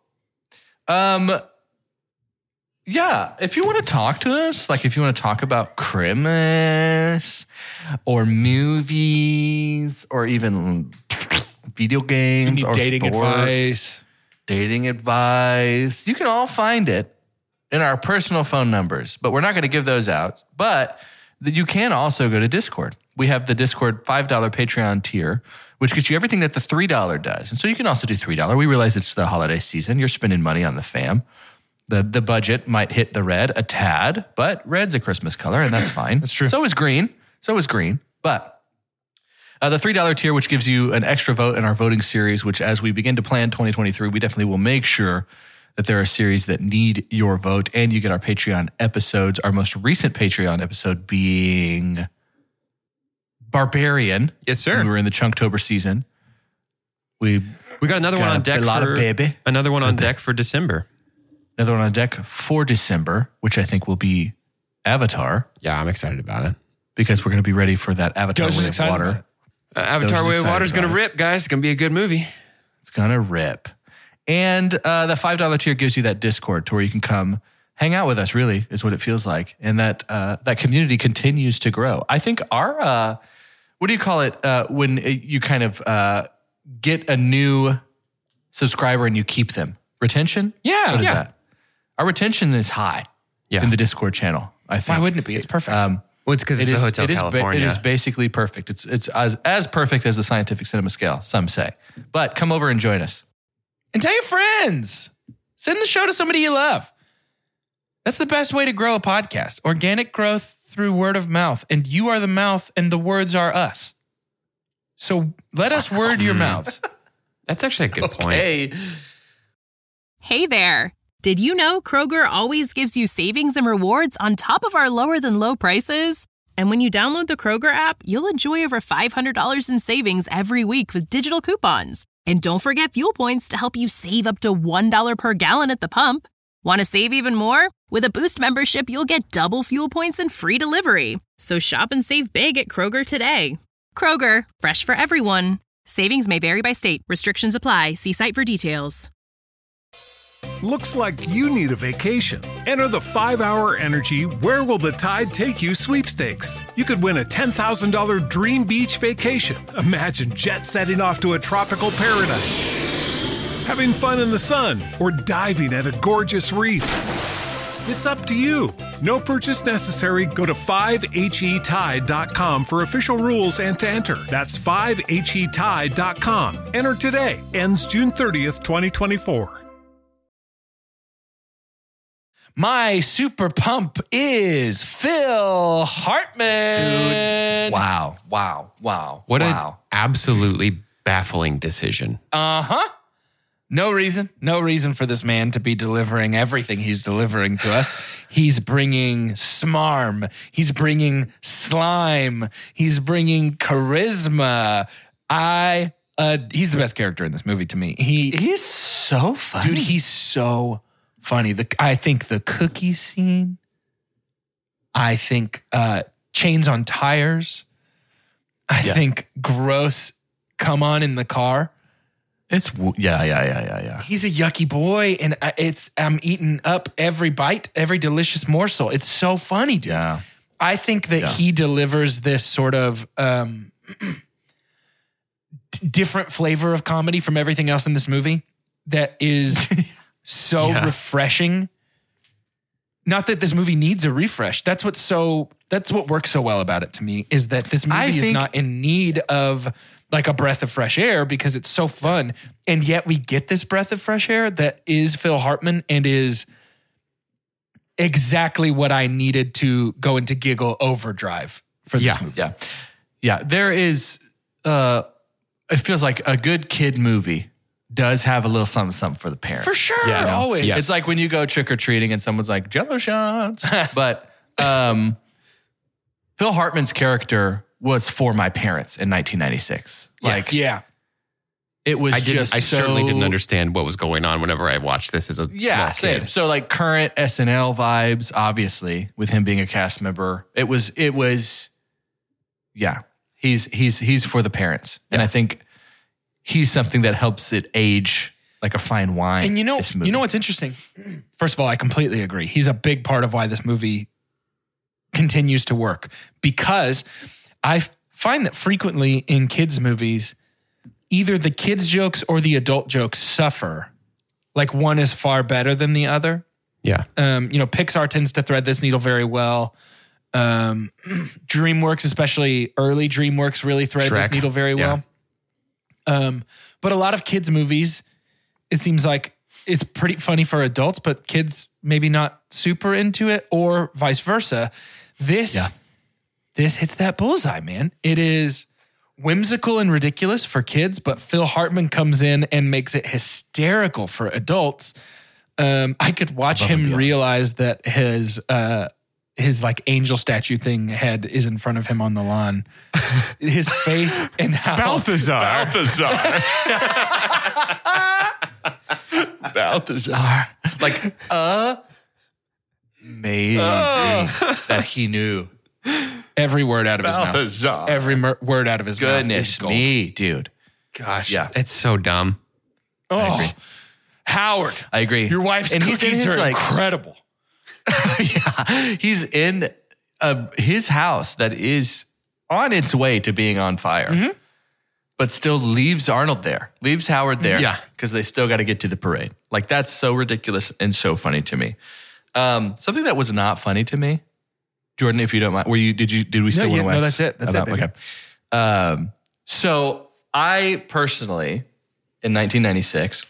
Yeah. If you want to talk to us, like if you want to talk about Christmas or movies or even video You games need or dating sports, advice. dating advice, you can all find it in our personal phone numbers, but we're not going to give those out. But you can also go to Discord. We have the Discord $5 Patreon tier, which gets you everything that the $3 does. And so you can also do $3. We realize it's the holiday season. You're spending money on the fam. The budget might hit the red a tad, but red's a Christmas color, and that's fine. That's true. So is green. But the $3 tier, which gives you an extra vote in our voting series, which as we begin to plan 2023, we definitely will make sure that there are series that need your vote, and you get our Patreon episodes. Our most recent Patreon episode being Barbarian. Yes, sir. We were in the Chunktober season. We We got another one on deck a lot for of baby. Another one on deck for December. Another one on deck for December, which I think will be Avatar, Yeah, I'm excited about it. because we're going to be ready for that Avatar Doge is Way of excited about Water. it. Avatar Those Way of excited Water is going to about it. rip, guys. It's going to be a good movie. It's going to rip. And the $5 tier gives you that Discord to where you can come hang out with us, really, is what it feels like. And that community continues to grow. I think our, what do you call it, when you kind of get a new subscriber and you keep them. Retention? Yeah. What is Yeah. that? Our retention is high in the Discord channel, I think. Why wouldn't it be? It's perfect. Well, it's because it's the Hotel California. It is basically perfect. It's as perfect as the scientific cinema scale, some say. But come over and join us. And tell your friends. Send the show to somebody you love. That's the best way to grow a podcast. Organic growth through word of mouth. And you are the mouth and the words are us. So let us word your mouths. That's actually a good point. Hey there. Did you know Kroger always gives you savings and rewards on top of our lower than low prices? And when you download the Kroger app, you'll enjoy over $500 in savings every week with digital coupons. And don't forget fuel points to help you save up to $1 per gallon at the pump. Want to save even more? With a Boost membership, you'll get double fuel points and free delivery. So shop and save big at Kroger today. Kroger, fresh for everyone. Savings may vary by state. Restrictions apply. See site for details. Looks like you need a vacation. Enter the 5-Hour Energy Where Will the Tide Take You sweepstakes. You could win a $10,000 dream beach vacation. Imagine jet setting off to a tropical paradise, having fun in the sun, or diving at a gorgeous reef. It's up to you. No purchase necessary. Go to 5HETide.com for official rules and to enter. That's 5HETide.com. Enter today. Ends June 30th, 2024. My super pump is Phil Hartman. Wow. What an absolutely baffling decision. No reason for this man to be delivering everything he's delivering to us. He's bringing smarm. He's bringing slime. He's bringing charisma. He's the best character in this movie to me. He's so funny. Dude, he's so funny. I think the cookie scene. I think chains on tires. I think gross come on in the car. It's yeah. He's a yucky boy, and I'm eating up every bite, every delicious morsel. It's so funny, dude. Yeah. I think that he delivers this sort of different flavor of comedy from everything else in this movie that is so refreshing. Not that this movie needs a refresh. That's what works so well about it to me, is that this movie is not in need of like a breath of fresh air because it's so fun. And yet we get this breath of fresh air that is Phil Hartman and is exactly what I needed to go into giggle overdrive for this movie. Yeah. There is, it feels like a good kid movie does have a little something for the parent. For sure. Always. It's like when you go trick-or-treating and someone's like, Jell-O shots. But Phil Hartman's character was for my parents in 1996. It was I certainly didn't understand what was going on whenever I watched this as a small kid. So like current SNL vibes, obviously, with him being a cast member. It was he's for the parents. And I think he's something that helps it age like a fine wine. And you know what's interesting? First of all, I completely agree. He's a big part of why this movie continues to work, because I find that frequently in kids' movies, either the kids' jokes or the adult jokes suffer. Like one is far better than the other. Yeah. Pixar tends to thread this needle very well. DreamWorks, especially early DreamWorks, really thread this needle very well. But a lot of kids' movies, it seems like it's pretty funny for adults, but kids maybe not super into it, or vice versa. This hits that bullseye, man. It is whimsical and ridiculous for kids, but Phil Hartman comes in and makes it hysterical for adults. I could watch him realize that his like angel statue thing head is in front of him on the lawn. His face and how Balthazar. Like, amazing that he knew every word out of his mouth. Every word out of his mouth. Goodness me, dude. Gosh, it's so dumb. Oh, Howard. I agree. Your wife's cookies are incredible. He's in his house that is on its way to being on fire. but still leaves Arnold there, leaves Howard there. Yeah. Because they still got to get to the parade. Like, that's so ridiculous and so funny to me. Something that was not funny to me, Jordan, if you don't mind, did we still want to wax? No, that's it. That's it, baby. Okay. So I personally, in 1996,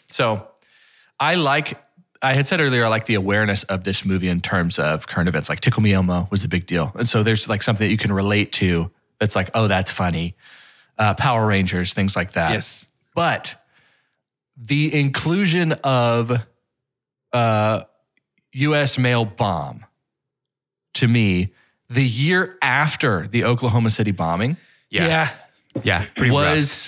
I had said earlier, I like the awareness of this movie in terms of current events. Like Tickle Me Elmo was a big deal. And so there's like something that you can relate to that's like, oh, that's funny. Power Rangers, things like that. Yes. But the inclusion of U.S. mail bomb, to me, the year after the Oklahoma City bombing Yeah. Pretty was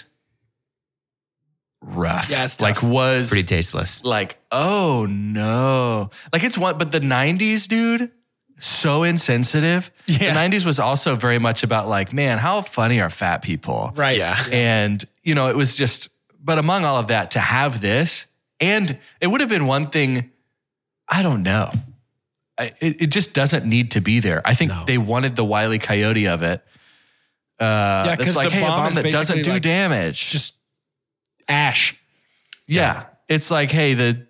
rough. Yeah, it's tough. pretty tasteless. Like, oh no. Like it's one, but the 90s, dude, so insensitive. Yeah. The 90s was also very much about like, man, how funny are fat people? Right. Yeah. And, it was just, but among all of that, to have this, and it would have been one thing, I don't know. It just doesn't need to be there. I think they wanted the Wile E. Coyote of it. Yeah, because it's like, the hey, a bomb bomb is that doesn't basically do like damage. just ash. Yeah. It's like, hey,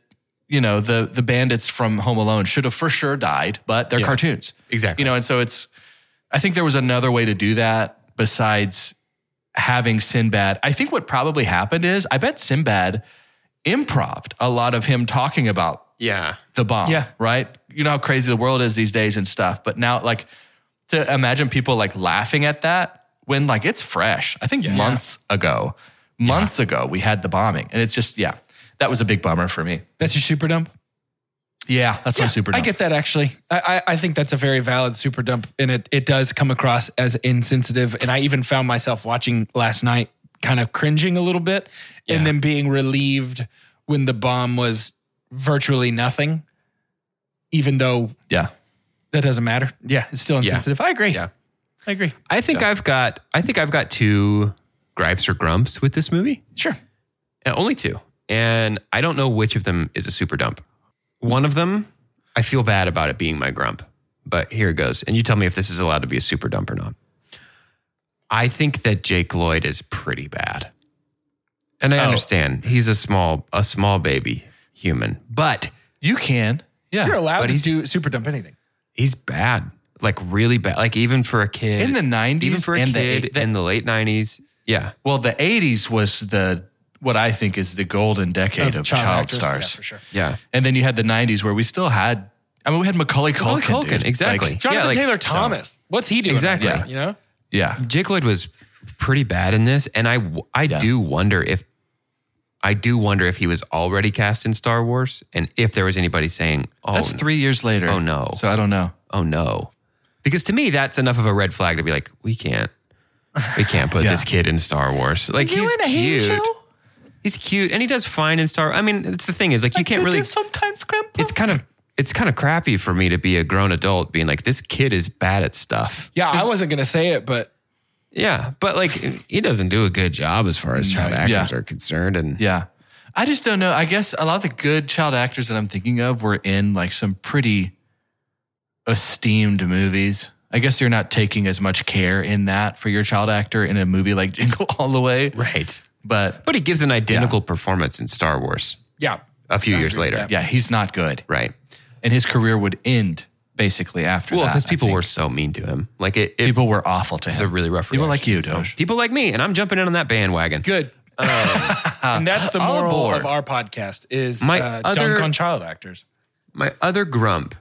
the bandits from Home Alone should have for sure died, but they're cartoons. Exactly. And so I think there was another way to do that besides having Sinbad. I think what probably happened is I bet Sinbad improv'd a lot of him talking about the bomb. Yeah. Right? You know how crazy the world is these days and stuff. But now, like, to imagine people like laughing at that when like it's fresh. I think months ago we had the bombing. And it's just, that was a big bummer for me. That's your super dump? Yeah, that's my super dump. I get that actually. I think that's a very valid super dump, and it does come across as insensitive. And I even found myself watching last night kind of cringing a little bit and then being relieved when the bomb was virtually nothing, even though Yeah. that doesn't matter. Yeah, it's still insensitive. I agree. Yeah. I agree. I think I've got two gripes or grumps with this movie. Sure. Only two. And I don't know which of them is a super dump. One of them, I feel bad about it being my grump, but here it goes. And you tell me if this is allowed to be a super dump or not. I think that Jake Lloyd is pretty bad. And I understand he's a small baby human, but You can. Yeah. You're allowed But to he's- do super dump anything. he's bad, like really bad. Like even for a kid In the 90s even for a and kid in the late 90s. Yeah. Well, the 80s was what I think is the golden decade of child actors. stars. Yeah, for sure. Yeah. And then you had the 90s where we still had, we had Macaulay Culkin. dude. exactly. Like, Jonathan like- Taylor Thomas. What's he doing? Exactly. right now, you know? yeah. Jake Lloyd was pretty bad in this, and I do wonder if he was already cast in Star Wars, and if there was anybody saying, "Oh, That's 3 years later. Oh, no. So I don't know. oh no," because to me that's enough of a red flag to be like, we can't put this kid in Star Wars. Like he's cute, he's cute, and he does fine in Star. I mean, it's the thing is like you can't really. Sometimes, Grandpa. It's kind of crappy for me to be a grown adult being like, this kid is bad at stuff. Yeah, I wasn't going to say it, but Yeah, but like he doesn't do a good job as far as child actors are concerned. And Yeah. I just don't know. I guess a lot of the good child actors that I'm thinking of were in like some pretty esteemed movies. I guess you're not taking as much care in that for your child actor in a movie like Jingle All the Way. right, But but he gives an identical performance in Star Wars yeah. a few years later. yeah, he's not good. Right. And his career would end basically after Well, that. because I people think. were so mean to him. Like people were awful to him. It's a really rough People like reaction. you, Doge. People like me, and I'm jumping in on that bandwagon. Good. And that's the All moral aboard. of our podcast is My dunk other- on child actors. My other grump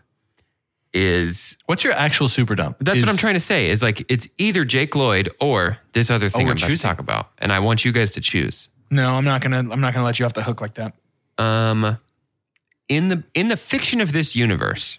is What's your actual super dump? that's what I'm trying to say is like it's either Jake Lloyd or this other thing we're I'm about to choosing. talk about, and I want you guys to choose. No, I'm not gonna let you off the hook like that. In the fiction of this universe,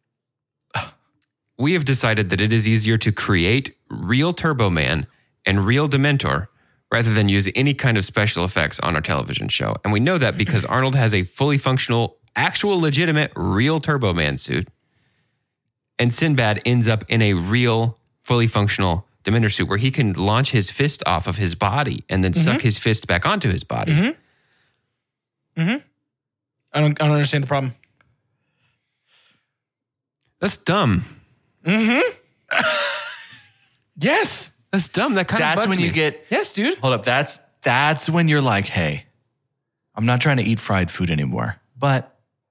we have decided that it is easier to create real Turbo Man and real Dementor rather than use any kind of special effects on our television show. And we know that because Arnold has a fully functional, actual legitimate real Turbo Man suit. And Sinbad ends up in a real, fully functional Dementor suit where he can launch his fist off of his body and then suck his fist back onto his body. I don't understand the problem. That's dumb. Yes. That's dumb. That kind of That's bugged when me. you get. Yes, dude. Hold up. That's that's when you're like, hey, I'm not trying to eat fried food anymore, but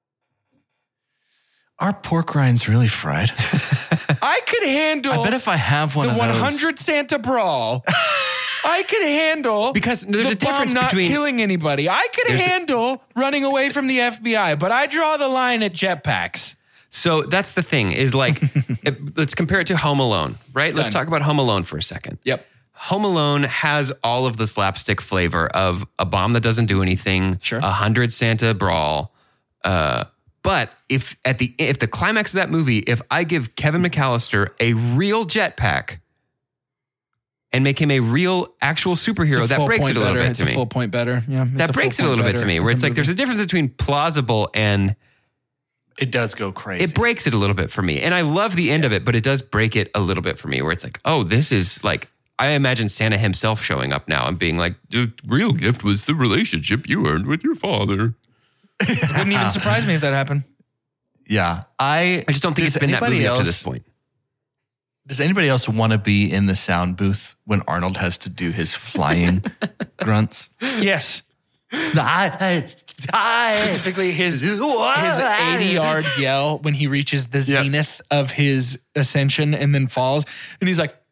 are pork rinds really fried? I could handle I bet if I have one the of those, 100 Santa Brawl. I could handle Because there's the a difference bomb not between- killing anybody. I could handle running away from the FBI, but I draw the line at jetpacks. So that's the thing is like, let's compare it to Home Alone, right? Let's Done. talk about Home Alone for a second. Yep. Home Alone has all of the slapstick flavor of a bomb that doesn't do anything, Sure. 100 Santa Brawl. But if the climax of that movie, if I give Kevin McAllister a real jetpack and make him a real actual superhero, that breaks it a little bit to It's me. a full point better. Yeah, That breaks it a little bit to me, where it's like there's a difference between plausible and it does go crazy. it breaks it a little bit for me. And I love the end of it, but it does break it a little bit for me, where it's like, oh, this is like, I imagine Santa himself showing up now and being like, the real gift was the relationship you earned with your father. Wouldn't even surprise me if that happened. Yeah. I I just don't think does it's been that anybody movie up to else- this point. Does anybody else want to be in the sound booth when Arnold has to do his flying grunts? Yes. I Specifically his 80-yard yell when he reaches the zenith of his ascension and then falls. And he's like,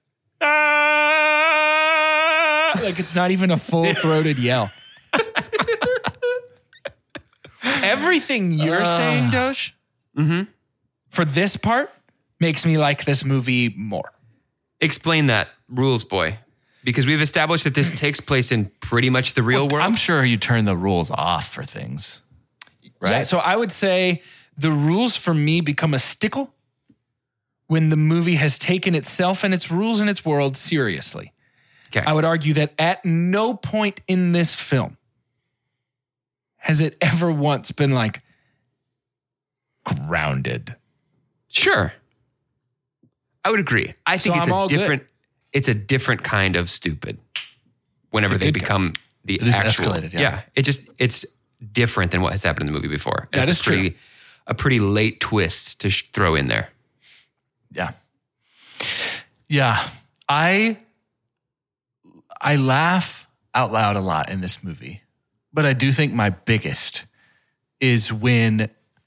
ah! Like it's not even a full-throated yell. Everything you're saying, Doge, for this part, makes me like this movie more. Explain that, Rules Boy. Because we've established that this takes place in pretty much the real world. I'm sure you turn the rules off for things. Right? Yeah, so I would say the rules for me become a stickle when the movie has taken itself and its rules and its world seriously. Okay. I would argue that at no point in this film has it ever once been like grounded. Sure. I would agree. I think So it's I'm all a different it's a different kind of stupid whenever they good become the It is actual. escalated, yeah. It's different than what has happened in the movie before. That It's is true. a pretty late twist to throw in there. Yeah. Yeah. I laugh out loud a lot in this movie, but I do think my biggest is when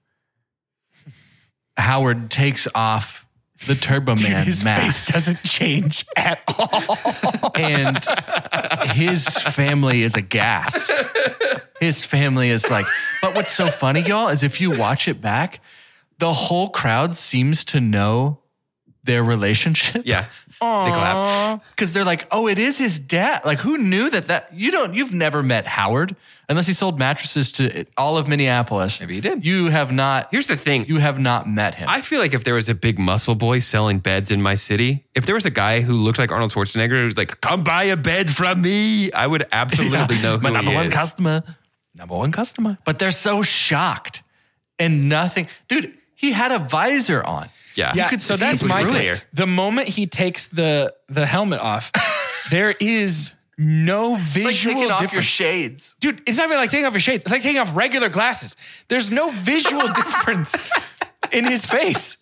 Howard takes off the Turbo Man His mask face doesn't change at all. and his family is aghast. His family is like, but what's so funny, y'all, is if you watch it back, the whole crowd seems to know their relationship. Yeah. They clap. Because they're like, oh, it is his dad. Like, who knew that you've never met Howard unless he sold mattresses to all of Minneapolis. Maybe he did. You have not. Here's the thing. You have not met him. I feel like if there was a big muscle boy selling beds in my city, if there was a guy who looked like Arnold Schwarzenegger who was like, come buy a bed from me, I would absolutely know who My number he one is. customer. Number one customer. But they're so shocked and nothing. Dude, he had a visor on. Yeah. Yeah, could so see that's it my earlier. thing. The moment he takes the helmet off, there is no visual difference. shades. Dude, it's not even like taking off your shades. It's like taking off regular glasses. There's no visual difference in his face.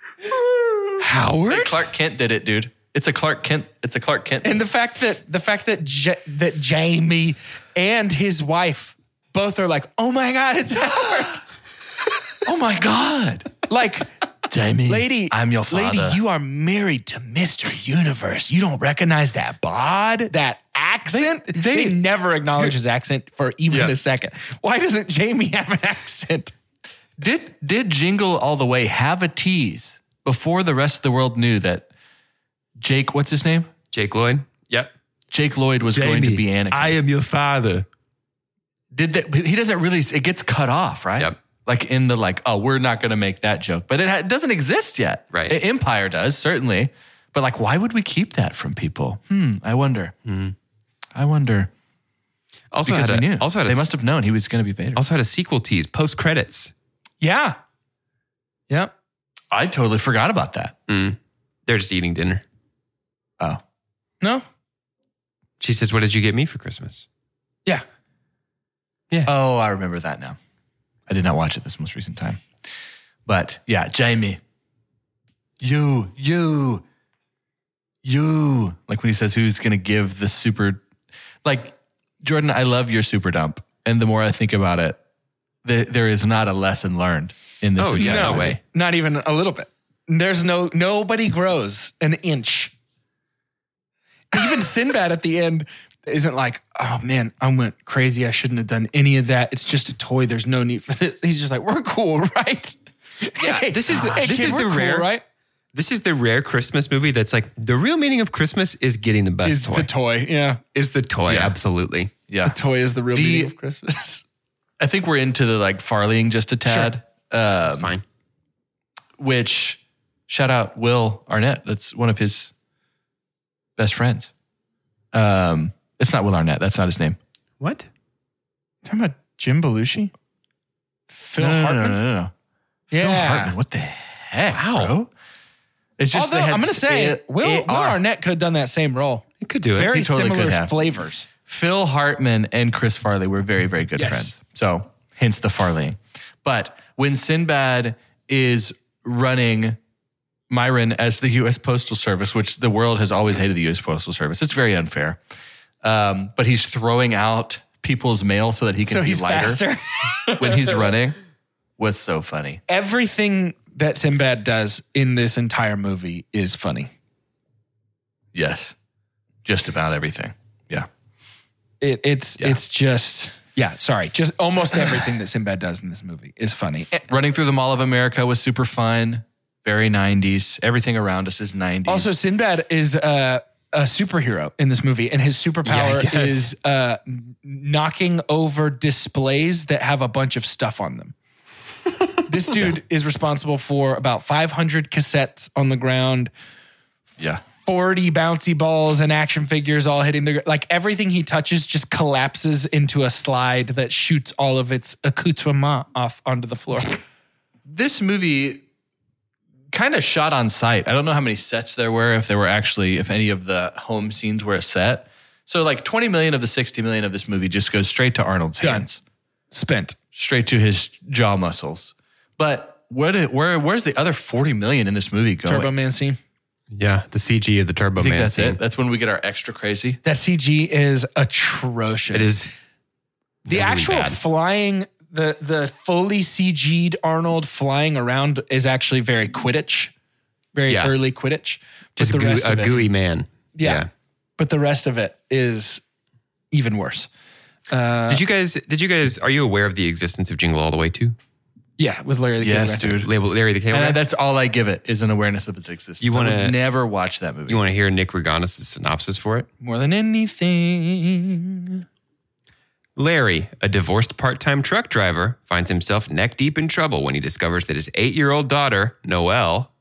Howard? Clark Kent did it, dude. It's a Clark Kent. And the fact that Jamie and his wife both are like, oh my God, it's Howard. Oh my God. Like, Jamie, lady, I'm your father. Lady, you are married to Mr. Universe. You don't recognize that bod, that accent? They never acknowledge his accent for even a second. Why doesn't Jamie have an accent? Did Jingle All the Way have a tease before the rest of the world knew that Jake, what's his name? Jake Lloyd? Yep. Jake Lloyd was going to be Anakin. am your father. Did that? He doesn't really, it gets cut off, right? Yep. Like in the oh, we're not going to make that joke. But it doesn't exist yet. Right. Empire does, certainly. But like, why would we keep that from people? I wonder. I wonder. Also Because had we a, knew. also had They a, must have known he was going to be Vader. also had a sequel tease, post credits. Yeah. Yep. I totally forgot about that. They're just eating dinner. Oh. No? She says, "What did you get me for Christmas?" Yeah. Oh, I remember that now. I did not watch it this most recent time. But yeah, Jamie. You. Like when he says who's going to give the super, like Jordan, I love your super dump. And the more I think about it, there is not a lesson learned in this entire way. Not even a little bit. There's nobody grows an inch. Even Sinbad at the end isn't like, oh man, I went crazy. I shouldn't have done any of that. It's just a toy. There's no need for this. He's just like, we're cool, right? Yeah, this is the rare, right? This is the rare Christmas movie that's like the real meaning of Christmas is getting the best toy. The toy, yeah. Is the toy, absolutely. Yeah. The toy is the real meaning of Christmas. I think we're into the like Farleying just a tad. Sure. Fine. Which, shout out Will Arnett. That's one of his best friends. It's not Will Arnett. That's not his name. What? Talking about Jim Belushi? Phil Hartman? No. Yeah. Phil Hartman. What the heck, bro? It's just Although, I'm going to say, Will Arnett could have done that same role. He could do it. Very He totally could similar have. flavors. Phil Hartman and Chris Farley were very, very good friends. So, hence the Farleying. But when Sinbad is running Myron as the U.S. Postal Service, which the world has always hated the U.S. Postal Service, it's very unfair. But he's throwing out people's mail so that he can be lighter faster. when he's running was so funny. Everything that Sinbad does in this entire movie is funny. Yes. Just about everything. Yeah. It's just almost everything that Sinbad does in this movie is funny. Running through the Mall of America was super fun. Very 90s. Everything around us is 90s. Also, Sinbad is a superhero in this movie, and his superpower is knocking over displays that have a bunch of stuff on them. This dude is responsible for about 500 cassettes on the ground. Yeah. 40 bouncy balls and action figures all hitting the, like everything he touches just collapses into a slide that shoots all of its accoutrement off onto the floor. This movie kind of shot on site. I don't know how many sets there were, if any of the home scenes were a set. So like 20 million of the 60 million of this movie just goes straight to Arnold's hands. Spent. Straight to his jaw muscles. But where's the other 40 million in this movie going? Turbo Man scene. Yeah, the CG of the Turbo I think Man that's scene. it. That's when we get our extra crazy. That CG is atrocious. It is. The really actual bad. flying, the fully CG'd Arnold flying around is actually very Quidditch, very early Quidditch. Just a gooey man. Yeah. But the rest of it is even worse. Did you guys, are you aware of the existence of Jingle All the Way 2? Yeah, with Larry the Cable Yes, Guy. dude. Larry the Cable Guy? And that's all I give it is an awareness of its existence. You wanna- I would never watch that movie. You want to hear Nick Reganis' synopsis for it? More than anything. Larry, a divorced part-time truck driver, finds himself neck-deep in trouble when he discovers that his 8-year-old daughter, Noelle,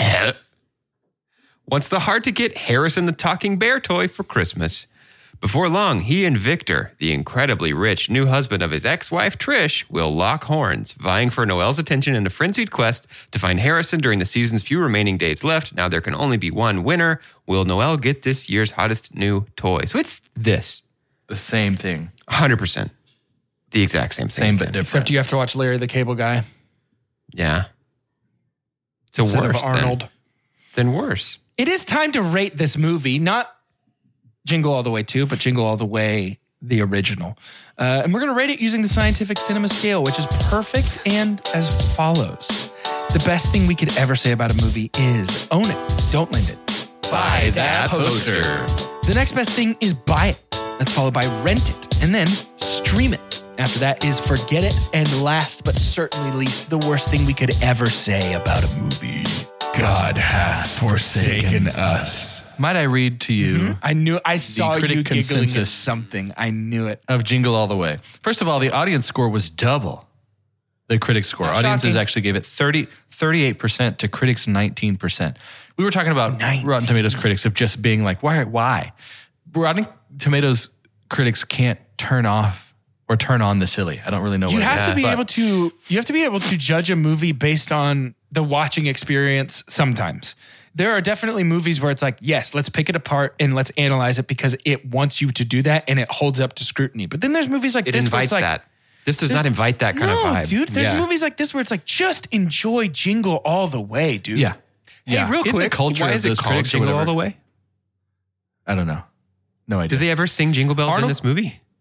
wants the hard-to-get Harrison the Talking Bear toy for Christmas. Before long, he and Victor, the incredibly rich new husband of his ex-wife Trish, will lock horns, vying for Noelle's attention in a frenzied quest to find Harrison during the season's few remaining days left. Now there can only be one winner. Will Noelle get this year's hottest new toy? So it's this. The same thing. 100%. The exact same thing. Same but different. Except you have to watch Larry the Cable Guy Yeah. So instead worse of Arnold. Then worse. It is time to rate this movie, not Jingle All the Way 2, but Jingle All the Way, the original. And we're going to rate it using the Scientific Cinema scale, which is perfect and as follows. The best thing we could ever say about a movie is own it, don't lend it. Buy that poster. The next best thing is buy it. That's followed by rent it and then stream it. After that is forget it. And last but certainly least, the worst thing we could ever say about a movie. God hath forsaken us. Might I read to you I saw you critic giggling at consensus something. I knew it. of Jingle All the Way? First of all, the audience score was double the critic score. Not Audiences shocking. actually gave it 38% to critics 19%. We were talking about 19. Rotten Tomatoes critics of just being like, why? Rotten Tomatoes critics can't turn off or turn on the silly. I don't really know You what have it to is, be but able to. You have to be able to judge a movie based on the watching experience. Sometimes there are definitely movies where it's like, yes, let's pick it apart and let's analyze it because it wants you to do that and it holds up to scrutiny. But then there's movies like It this invites where it's like, that. This does not invite that kind of vibe. dude. There's Yeah. movies like this where it's like, just enjoy Jingle All the Way, dude. Yeah. Hey, Yeah. real In the quick, culture why of is it those called critics or Jingle All whatever. the Way? I don't know. No idea. Did they ever sing Jingle Bells in Arnold- this movie?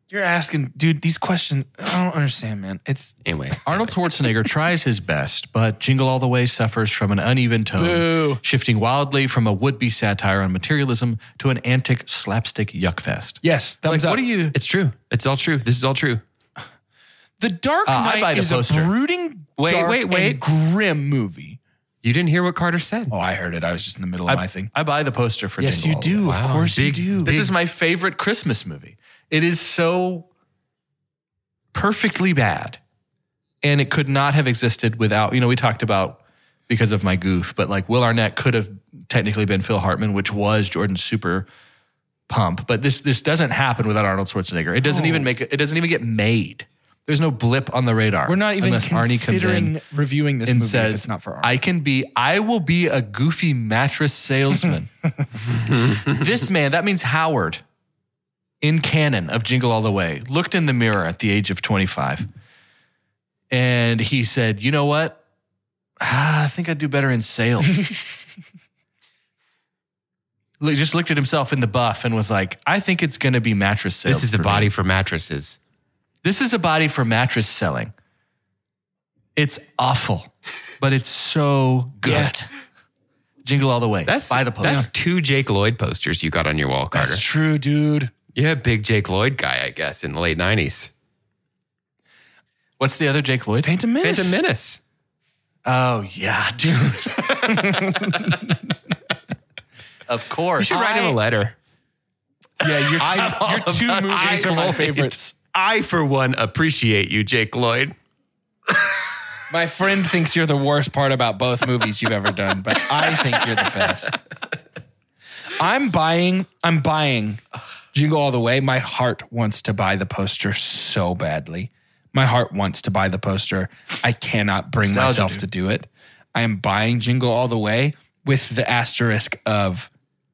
You're asking, dude, these questions, I don't understand, man. Anyway. Arnold Schwarzenegger tries his best, but Jingle All the Way suffers from an uneven tone, Boo. shifting wildly from a would-be satire on materialism to an antic slapstick yuckfest. Yes, thumbs up. What do you... It's true. It's all true. This is all true. The Dark I buy Knight the is poster. a brooding, Wait, dark, wait. and grim movie. You didn't hear what Carter said. Oh, I heard it. I was just in the middle of my thing. I buy the poster for Yes, Jingle you All the do. Way. Of course you do. This is my favorite Christmas movie. It is so perfectly bad. And it could not have existed without, we talked about because of my goof, but like Will Arnett could have technically been Phil Hartman, which was Jordan's super pump. But this doesn't happen without Arnold Schwarzenegger. It doesn't even get made. There's no blip on the radar. We're not even unless Arnie comes considering in reviewing this and movie says, if it's not for Arnie. I will be a goofy mattress salesman. This man, that means Howard, in canon of Jingle All the Way, looked in the mirror at the age of 25. And he said, you know what? I think I'd do better in sales. Just looked at himself in the buff and was like, I think it's going to be mattress sales. This is a for body me. for mattresses. This is a body for mattress selling. It's awful, but it's so good. Yeah. Jingle All the Way. Buy the poster. That's 2 Jake Lloyd posters you got on your wall, Carter. That's true, dude. You're a big Jake Lloyd guy, I guess, in the late 90s. What's the other Jake Lloyd? Phantom Menace. Phantom Menace. Oh, yeah, dude. Of course. You should write him a letter. Yeah, your two movies are my Lloyd. favorites. I, for one, appreciate you, Jake Lloyd. My friend thinks you're the worst part about both movies you've ever done, but I think you're the best. I'm buying Jingle All the Way. My heart wants to buy the poster so badly. My heart wants to buy the poster. I cannot bring Nostalgia, myself dude. to do it. I am buying Jingle All the Way with the asterisk of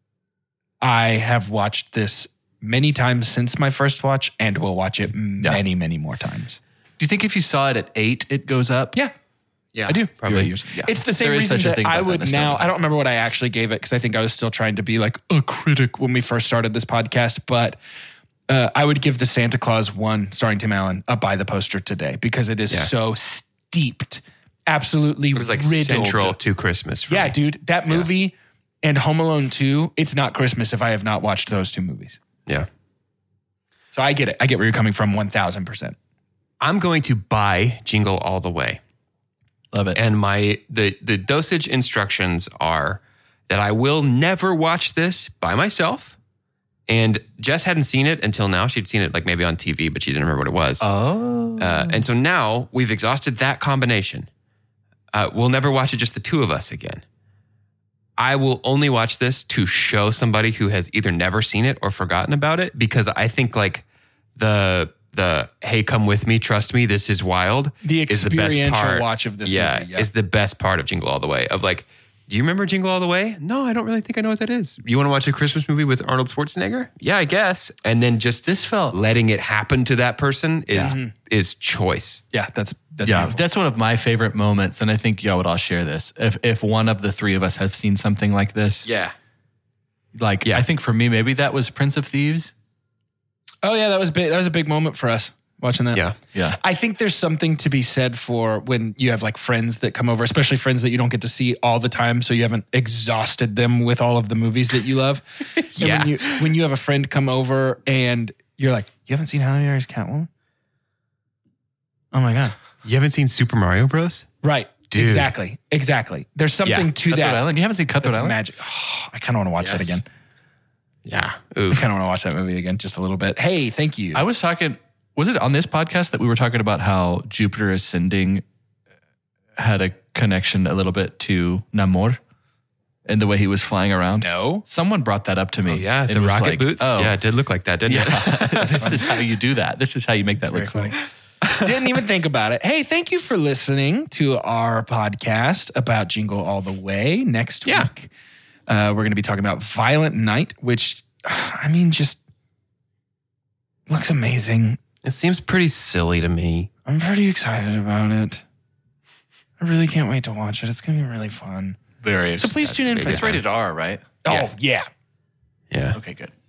I have watched this many times since my first watch and will watch it many, many more times. Do you think if you saw it at 8, it goes up? Yeah. Yeah, I do. probably. Yeah. It's the same There is reason such a that thing I about would that now, nostalgia. I don't remember what I actually gave it because I think I was still trying to be like a critic when we first started this podcast, but I would give the Santa Claus 1 starring Tim Allen a buy the poster today because it is so steeped, absolutely It was like riddled. central to Christmas for Yeah, me. dude, that movie and Home Alone 2, it's not Christmas if I have not watched those 2 movies. Yeah. So I get it. I get where you're coming from 1,000%. I'm going to buy Jingle All the Way. Love it. And the dosage instructions are that I will never watch this by myself. And Jess hadn't seen it until now. She'd seen it like maybe on TV, but she didn't remember what it was. Oh. And so now we've exhausted that combination. We'll never watch it just the 2 of us again. I will only watch this to show somebody who has either never seen it or forgotten about it, because I think like the hey, come with me, trust me, this is wild. The is the best experiential part. watch of this movie. Yeah. Is the best part of Jingle All the Way. Of like, do you remember Jingle All the Way? No, I don't really think I know what that is. You want to watch a Christmas movie with Arnold Schwarzenegger? Yeah, I guess. And then just This felt... letting it happen to that person is choice. Yeah, that's Yeah, beautiful. that's one of my favorite moments, and I think y'all would all share this. If one of the 3 of us have seen something like this, Yeah. I think for me, maybe that was Prince of Thieves. Oh yeah, that was big. That was a big moment for us watching that. Yeah. I think there's something to be said for when you have like friends that come over, especially friends that you don't get to see all the time, so you haven't exhausted them with all of the movies that you love. Yeah. And when you have a friend come over and you're like, you haven't seen Halle Berry's Catwoman? Oh my god. You haven't seen Super Mario Bros? Right. Dude. Exactly. There's something to Cutthroat that. Island. You haven't seen Cutthroat That's Island? magic. Oh, I kind of want to watch that Yes. again. Yeah. I Oof. kind of want to watch that movie again just a little bit. Hey, thank you. I was talking, was it on this podcast that we were talking about how Jupiter Ascending had a connection a little bit to Namor and the way he was flying around? No. Someone brought that up to me. Oh, yeah, It the was rocket like, boots. Oh, Yeah, it did look like that, didn't it? yeah. This is how you do that. This is how you make that look Very cool. funny. Didn't even think about it. Hey, thank you for listening to our podcast about Jingle All the Way. Next week, we're going to be talking about Violent Night, which, I mean, just looks amazing. It seems pretty silly to me. I'm pretty excited about it. I really can't wait to watch it. It's going to be really fun. Very So please tune in for It's that. rated R, right? Oh, yeah. Yeah. Okay, good.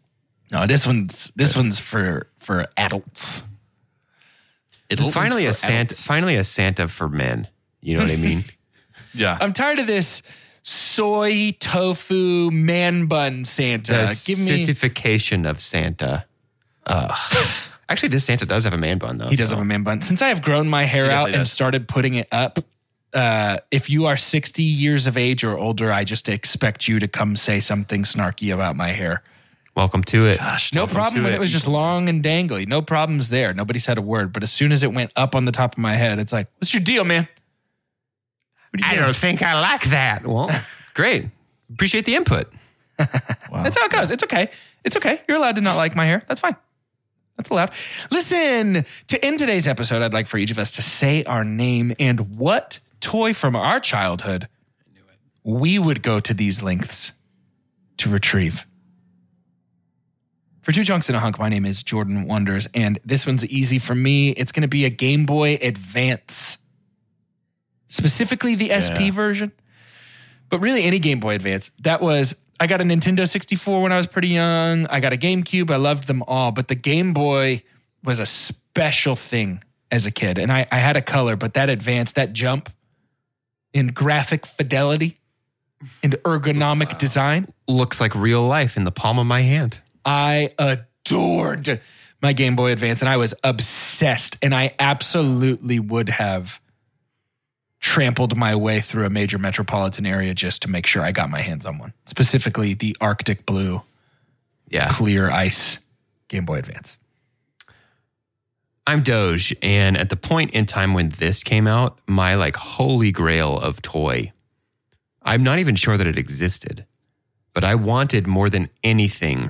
No, this one's for adults. It's finally a Santa for men. You know what I mean? Yeah. I'm tired of this soy tofu man bun Santa. The sissification of Santa. Actually, this Santa does have a man bun, though. He does have a man bun. Since I have grown my hair out and does. started putting it up, if you are 60 years of age or older, I just expect you to come say something snarky about my hair. Welcome to it. Gosh, No welcome problem to when it. it was just long and dangly. No problems there. Nobody said a word. But as soon as it went up on the top of my head, it's like, what's your deal, man? What are you doing? think I like that. Well, great. Appreciate the input. That's how it goes. It's okay. It's okay. You're allowed to not like my hair. That's fine. That's allowed. Listen, to end today's episode, I'd like for each of us to say our name and what toy from our childhood we would go to these lengths to retrieve. For Two Chunks and a Hunk, my name is Jordan Wonders, and this one's easy for me. It's going to be a Game Boy Advance, specifically the SP version, but really any Game Boy Advance. I got a Nintendo 64 when I was pretty young. I got a GameCube. I loved them all, but the Game Boy was a special thing as a kid, and I had a color, but that Advance, that jump in graphic fidelity and ergonomic design, Looks like real life in the palm of my hand. I adored my Game Boy Advance, and I was obsessed, and I absolutely would have trampled my way through a major metropolitan area just to make sure I got my hands on one, specifically the Arctic Blue Yeah. clear ice Game Boy Advance. I'm Doge, and at the point in time when this came out, my holy grail of toy, I'm not even sure that it existed, but I wanted more than anything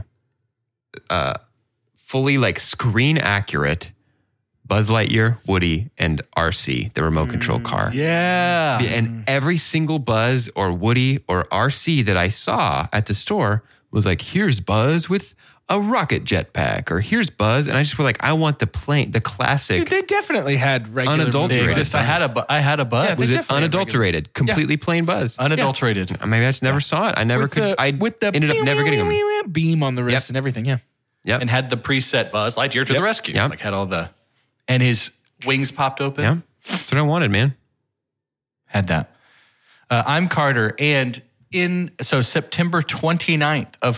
fully screen accurate Buzz Lightyear, Woody, and RC, the remote control car. Yeah. And every single Buzz or Woody or RC that I saw at the store was like, here's Buzz with a rocket jetpack, or here's Buzz. And I just feel like, I want the classic. Dude, they definitely had regular Unadulterated. They movie exist. Buzz. I had a Buzz. Yeah, was they it definitely had unadulterated, completely plain Buzz? Unadulterated. Maybe I just never saw it. I never could. I with the ended up never getting them. beam on the wrist Yep. and everything. Yeah. Yep. And had the preset Buzz Lightyear to the rescue. Yep. Had all the, and his wings popped open. Yeah. That's what I wanted, man. Had that. I'm Carter, and so September 29th of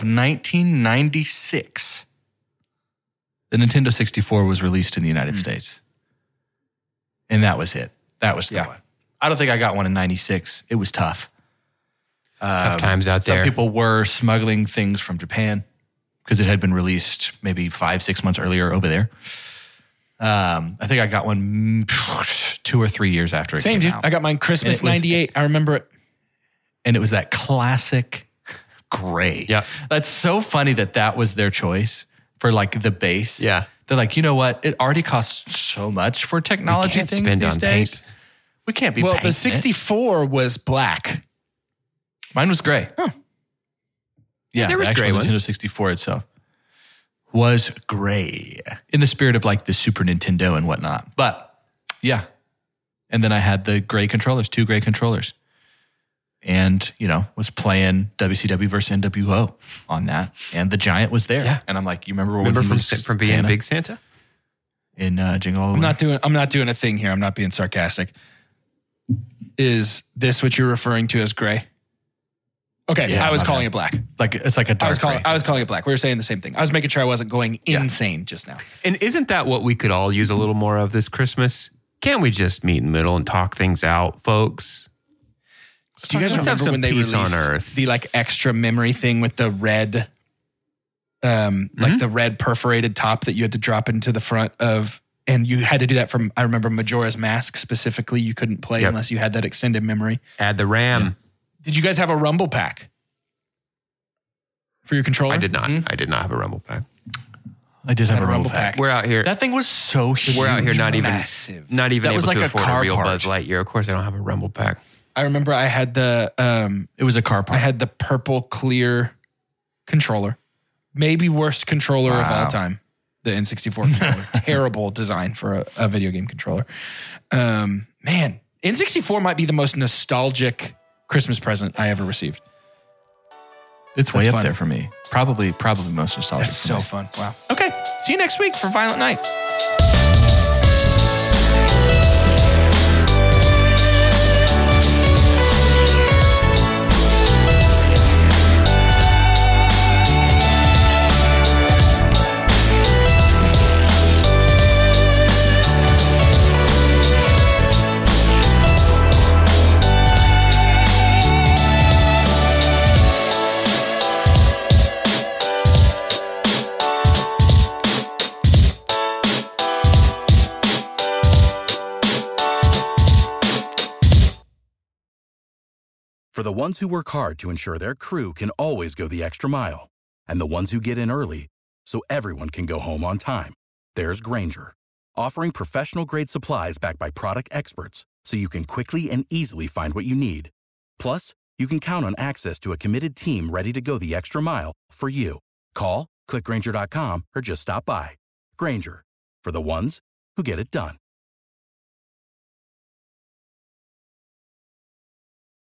1996, the Nintendo 64 was released in the United States. And that was it. That was the one. I don't think I got one in 96. It was tough. Tough times out there. Some people were smuggling things from Japan because it had been released maybe 5-6 months earlier over there. I think I got one 2 or 3 years after it Same, came dude. out. I got mine Christmas And it was- 98. I remember it. And it was that classic gray. Yeah. That's so funny that was their choice for the base. Yeah. They're like, you know what? It already costs so much for technology can't things spend these on days. paint. We can't be Well, painting the 64 was black. Mine was gray. Yeah, there was the actual gray ones. Nintendo 64 itself was gray in the spirit of the Super Nintendo and whatnot. But yeah. And then I had the gray controllers, 2 gray controllers. And, was playing WCW versus NWO on that. And the Giant was there. Yeah. And I'm like, you remember Remember when he from was being Santa Big Santa? in Jingle All the I'm Way? not doing a thing here. I'm not being sarcastic. Is this what you're referring to as gray? Okay, Yeah, I was my calling bad. it black. It's like a dark gray. I was calling it black. We were saying the same thing. I was making sure I wasn't going insane just now. And isn't that what we could all use a little more of this Christmas? Can't we just meet in the middle and talk things out, folks? Do you guys Let's have remember some when they peace released on Earth. the extra memory thing with the red, the red perforated top that you had to drop into the front of, and you had to do that from, I remember Majora's Mask specifically. You couldn't play Yep. unless you had that extended memory. Add the RAM. Did you guys have a Rumble Pack for your controller? I did not. I did not have a Rumble Pack. I did have had a Rumble Pack. We're out here. That thing was so huge. We're out here not even Massive. not even That able was like to a afford car a real part. Buzz Lightyear. Of course, I don't have a Rumble Pack. I remember I had the It was a car I part. had the purple clear controller. Maybe worst controller of all time. The N64 controller. Terrible design for a video game controller. Man, N64 might be the most nostalgic Christmas present I ever received. It's way That's up fun. there for me. Probably most nostalgic. That's for so me. fun. Wow. Okay. See you next week for Violent Night. For the ones who work hard to ensure their crew can always go the extra mile, and the ones who get in early so everyone can go home on time, there's Grainger, offering professional-grade supplies backed by product experts so you can quickly and easily find what you need. Plus, you can count on access to a committed team ready to go the extra mile for you. Call, click Grainger.com, or just stop by. Grainger, for the ones who get it done.